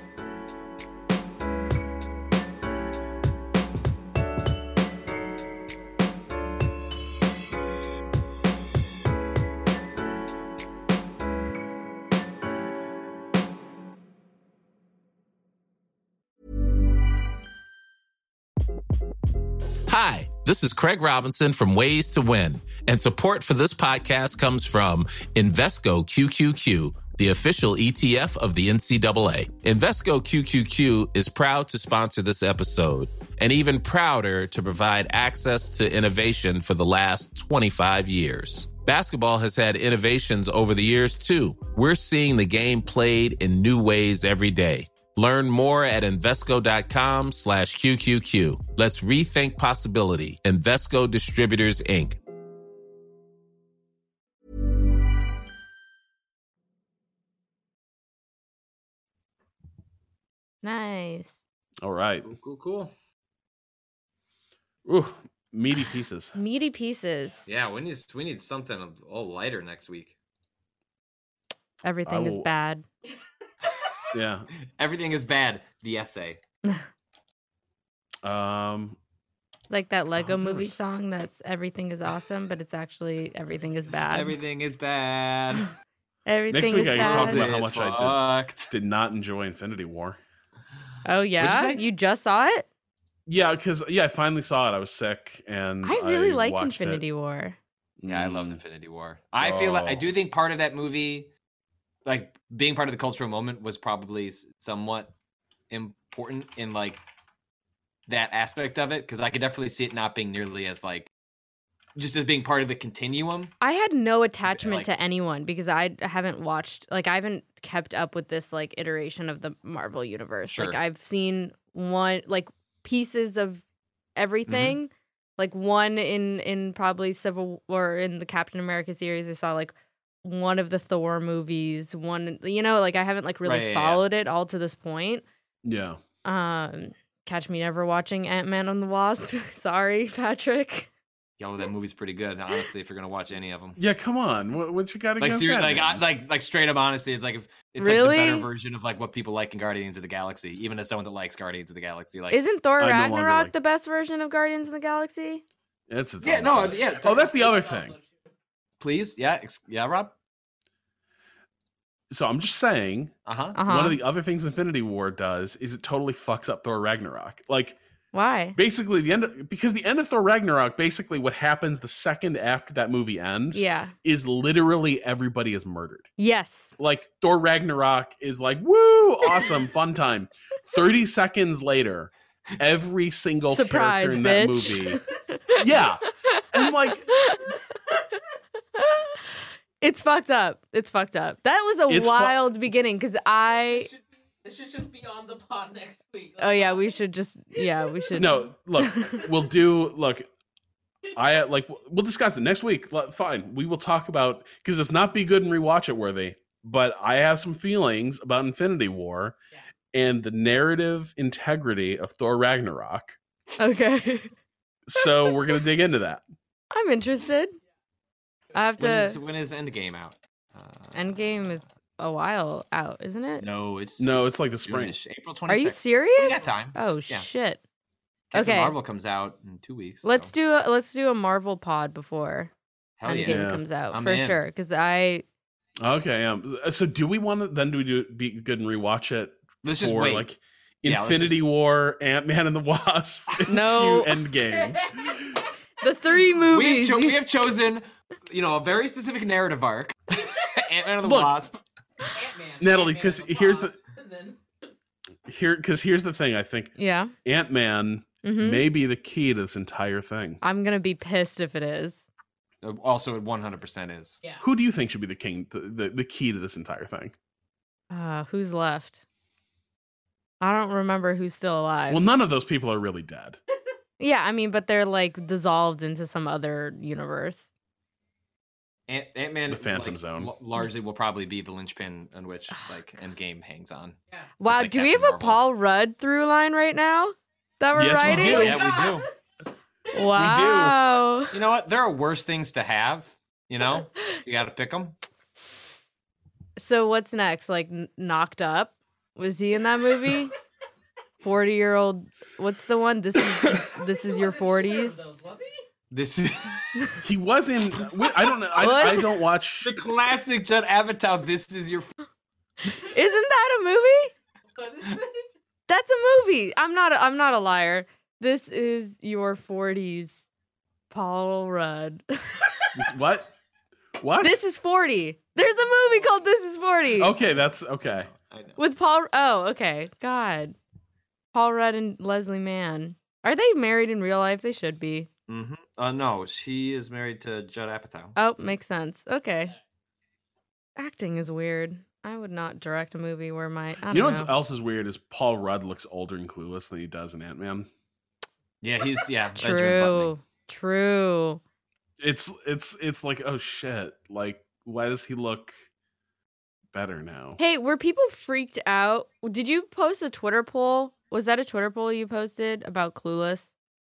Hi, this is Craig Robinson from Ways to Win, and support for this podcast comes from Invesco QQQ, the official ETF of the NCAA. Invesco QQQ is proud to sponsor this episode, and even prouder to provide access to innovation for the last 25 years. Basketball has had innovations over the years, too. We're seeing the game played in new ways every day. Learn more at Invesco.com/QQQ. Let's rethink possibility. Invesco Distributors, Inc. Nice. All right. Cool. Ooh, meaty pieces. Meaty pieces. Yeah, we need something a little lighter next week. Everything is bad. Yeah. Everything is bad. The essay. Like that Lego movie song that's everything is awesome, but it's actually everything is bad. Everything is bad. Everything Next week is I can bad. talk about how much I fucked. did not enjoy Infinity War. Oh yeah? What'd you say? You just saw it? Yeah, because I finally saw it. I was sick, and I really liked watched Infinity War. Yeah, I loved Infinity War. I feel like I do think part of that movie, like being part of the cultural moment, was probably somewhat important in like that aspect of it, because I could definitely see it not being nearly as like just as being part of the continuum. I had no attachment to anyone because I haven't watched, like, I haven't kept up with this like iteration of the Marvel universe. Sure. Like I've seen pieces of everything. Like one in probably Civil War, in the Captain America series. I saw like one of the Thor movies. One, like I haven't like really followed it all to this point. Yeah. Catch me never watching Ant-Man and the Wasp. Sorry, Patrick. Yo, that movie's pretty good, honestly. If you're gonna watch any of them, Yeah, come on. What you got to like, get? like straight up honesty, it's like it's Really? like the better version of like what people like in Guardians of the Galaxy. Even as someone that likes Guardians of the Galaxy, like Isn't Thor I no longer Ragnarok like- the best version of Guardians of the Galaxy? It's yeah, own no, thing. yeah. Oh, that's the other thing. Please, yeah, Rob. So I'm just saying, Uh huh. one of the other things Infinity War does is it totally fucks up Thor Ragnarok. Like, Why? Basically, because the end of Thor Ragnarok, basically what happens the second after that movie ends, Yeah. is literally everybody is murdered. Yes. Like Thor Ragnarok is like, woo, awesome, fun time. 30 seconds later, every single Surprise, character in that bitch. movie, yeah, and like It's fucked up. It's fucked up. That was a wild beginning because This should just be on the pod next week. Oh yeah, we should just. Yeah, we should. no, look, we'll do look. I like we'll discuss it next week. Fine, we will talk about because it's not be good and rewatch it worthy. But I have some feelings about Infinity War and the narrative integrity of Thor Ragnarok. Okay. So we're gonna dig into that. I'm interested. I have to. When is Endgame out? Endgame is a while out, isn't it? No, it's like the spring. June-ish, April 26th. Are you serious? We got time. Oh Yeah. shit. Captain Okay. Marvel comes out in 2 weeks. Let's so. do a Marvel pod before Hell Endgame yeah. comes out I'm for in. sure. Because I Okay, so do we want to then do we do be good and rewatch it Let's just for wait. like Yeah, let's Infinity just- War, Ant-Man and the Wasp No. to Endgame? the 3 movies. We have chosen, a very specific narrative arc. Ant-Man and the Look, Wasp. Ant-Man, Natalie, Ant-Man 'cause and the here's the- Wasp, and then- Here's the thing. I think Yeah. Ant-Man hmm may be the key to this entire thing. I'm gonna be pissed if it is. Also, it 100% is. Yeah. Who do you think should be the king, the key to this entire thing? Who's left? I don't remember who's still alive. Well, none of those people are really dead. Yeah, I mean, but they're like dissolved into some other universe. Ant-Man, The Phantom Zone. largely will probably be the linchpin on which Endgame hangs on. Yeah. Wow, like do we have Captain a Marvel. Paul Rudd through line right now that we're Yes, we writing? do. Yeah, we do. Wow. You know what? There are worse things to have. You got to pick them. So what's next? Like Knocked Up? Was he in that movie? 40-year-old. What's the one? This is your 40s. Was he? This is He was in. I don't know. What? I don't watch. the classic Judd Apatow. This is your. Isn't that a movie? What is it? That's a movie. I'm not a liar. This is your 40s, Paul Rudd. What? What? This is 40. There's a movie called This is 40 Okay, that's okay. I know. with Paul. Oh, okay. God, Paul Rudd and Leslie Mann. Are they married in real life? They should be. Mm-hmm. No, she is married to Judd Apatow. Oh, makes sense. Okay. Acting is weird. I would not direct a movie where I don't You know know. what else is weird is Paul Rudd looks older and clueless than he does in Ant-Man. Yeah, he's Benjamin True. True. It's like, oh shit, like why does he look better now? Hey, were people freaked out? Did you post a Twitter poll? Was that a Twitter poll you posted about Clueless?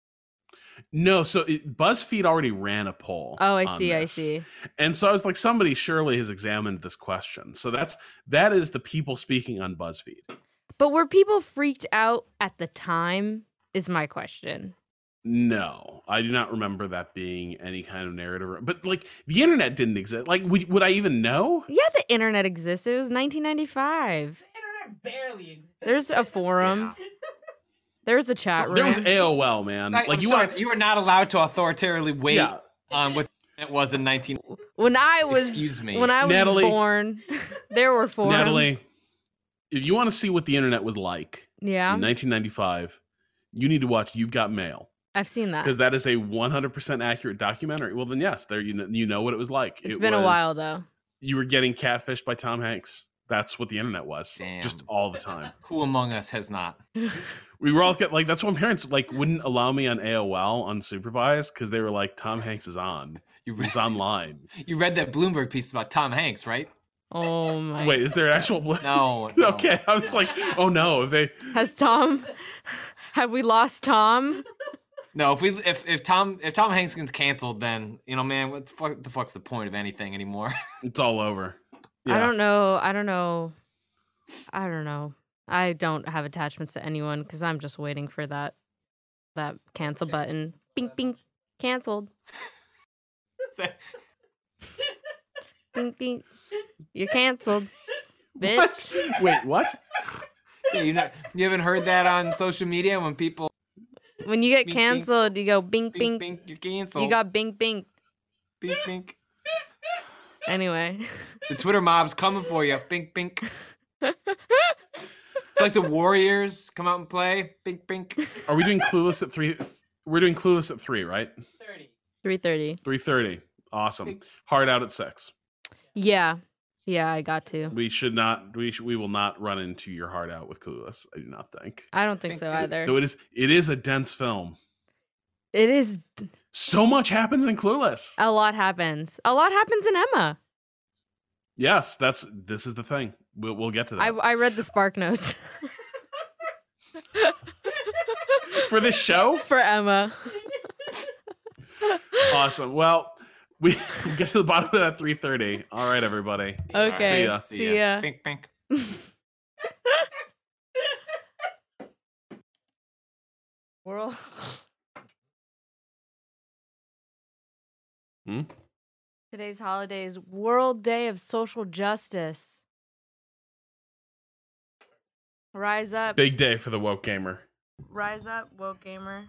No, so BuzzFeed already ran a poll. Oh, I on see. I this. see. And so I was like, somebody surely has examined this question. So that is the people speaking on BuzzFeed. But were people freaked out at the time? Is my question. No, I do not remember that being any kind of narrative. But like the internet didn't exist. Like, would I even know? Yeah, the internet existed. It was 1995. The internet barely exists. There's a forum. There's a chat room. There was AOL, man. Like you are not allowed to authoritarily wait Yeah. on what it was in 19. When I was Excuse me. when I was Natalie. born, there were forums. Natalie, if you want to see what the internet was like Yeah, in 1995, you need to watch You've Got Mail I've seen that. because that is a 100% accurate documentary. Well, then yes, there you know what it was like. It's been a while though. You were getting catfished by Tom Hanks. That's what the internet was, Damn. just all the time. Who among us has not? We were all like, that's why my parents like wouldn't allow me on AOL unsupervised because they were like, Tom Hanks is on. He's online. You read that Bloomberg piece about Tom Hanks, right? Oh my! Wait, is there an actual? No. Okay, I was like, oh no, if they. Has Tom? Have we lost Tom? No, if Tom Hanks gets canceled, then man, what the fuck's the point of anything anymore? It's all over. I don't know. I don't know. I don't have attachments to anyone because I'm just waiting for that cancel button. Bing, bing, canceled. Bing, bing. You're canceled, bitch. What? Wait, what? Yeah, you haven't heard that on social media when people When you get Bink, bink. canceled, you go bink Bink, bink. bink, you're canceled. You got bink bink. bink, bink. Anyway. The Twitter mob's coming for you. Bink, bink. It's like the Warriors come out and play. Bink, bink. Are we doing Clueless at 3? We're doing Clueless at 3, right? 30. 3:30. 3:30. Awesome. Hard Out at 6. Yeah. Yeah, I got to. We should not. We will not run into your Heart Out with Clueless. I do not think. I don't think so either. Though it is a dense film. It is. So much happens in Clueless. A lot happens. A lot happens in Emma. Yes, this is the thing. We'll get to that. I read the Spark Notes For this show? for Emma. Awesome. Well, we get to the bottom of that 3:30. All right, everybody. Okay. See ya. See ya. Bink, bink. World. Hmm? Today's holiday is World Day of Social Justice. Rise up. Big day for the woke gamer. Rise up, woke gamer.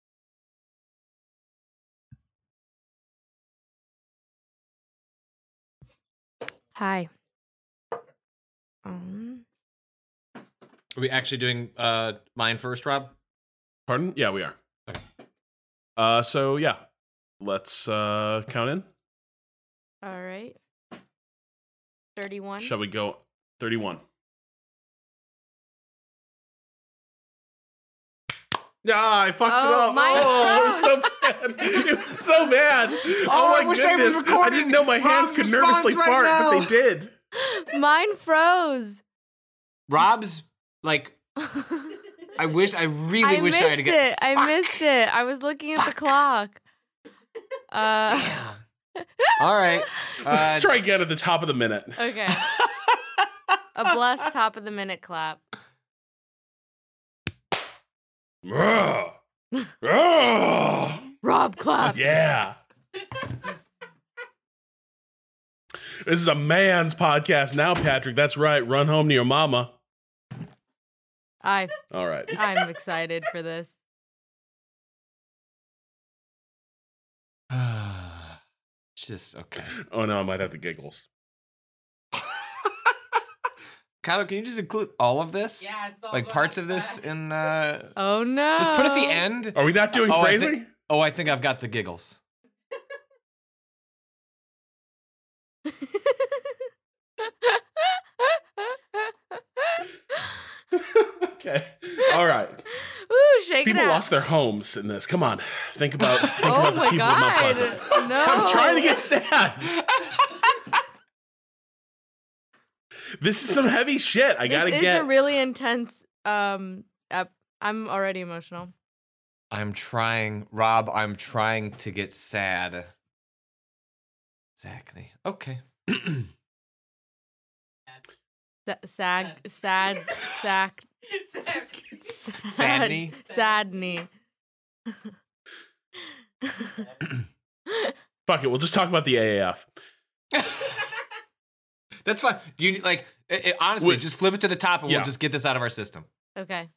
Hi. Are we actually doing mine first, Rob? Pardon? Yeah, we are. Okay. So yeah, let's count in. All right. 31. Shall we go? 31. Yeah, I fucked it Oh, up. mine Oh, it was so bad. It was so bad. Oh, I my wish I was goodness. I recording didn't know my hands Rob's could nervously response right fart, now. but they did. Mine froze. Rob's like. I really wish I had to missed get. it. I missed it. I was looking at the clock. Damn. All right. Let's try again at the top of the minute. Okay. A blessed top of the minute clap. Ugh. Ugh. Rob clap. Yeah. This is a man's podcast now, Patrick. That's right. Run home to your mama. All right. I'm excited for this. Just okay. Oh no, I might have the giggles. Kyle, can you just include all of this? Yeah, it's all like going parts on of this back. in. Oh no. Just put at the end. Are we not doing Oh, I phrasing? I think I've got the giggles. Okay. All right. Ooh, shake People it out. lost their homes in this. Come on. Think about Oh the my people in Mount god. Pleasant. No. I'm trying to get sad. This is some heavy shit. I gotta This get. is a really intense I'm already emotional. I'm trying, Rob. I'm trying to get sad. Exactly. Okay. Sad. Sadney? Sadney. Fuck it. We'll just talk about the AAF. That's fine. Do you like honestly Wait. just flip it to the top and Yeah. we'll just get this out of our system. Okay.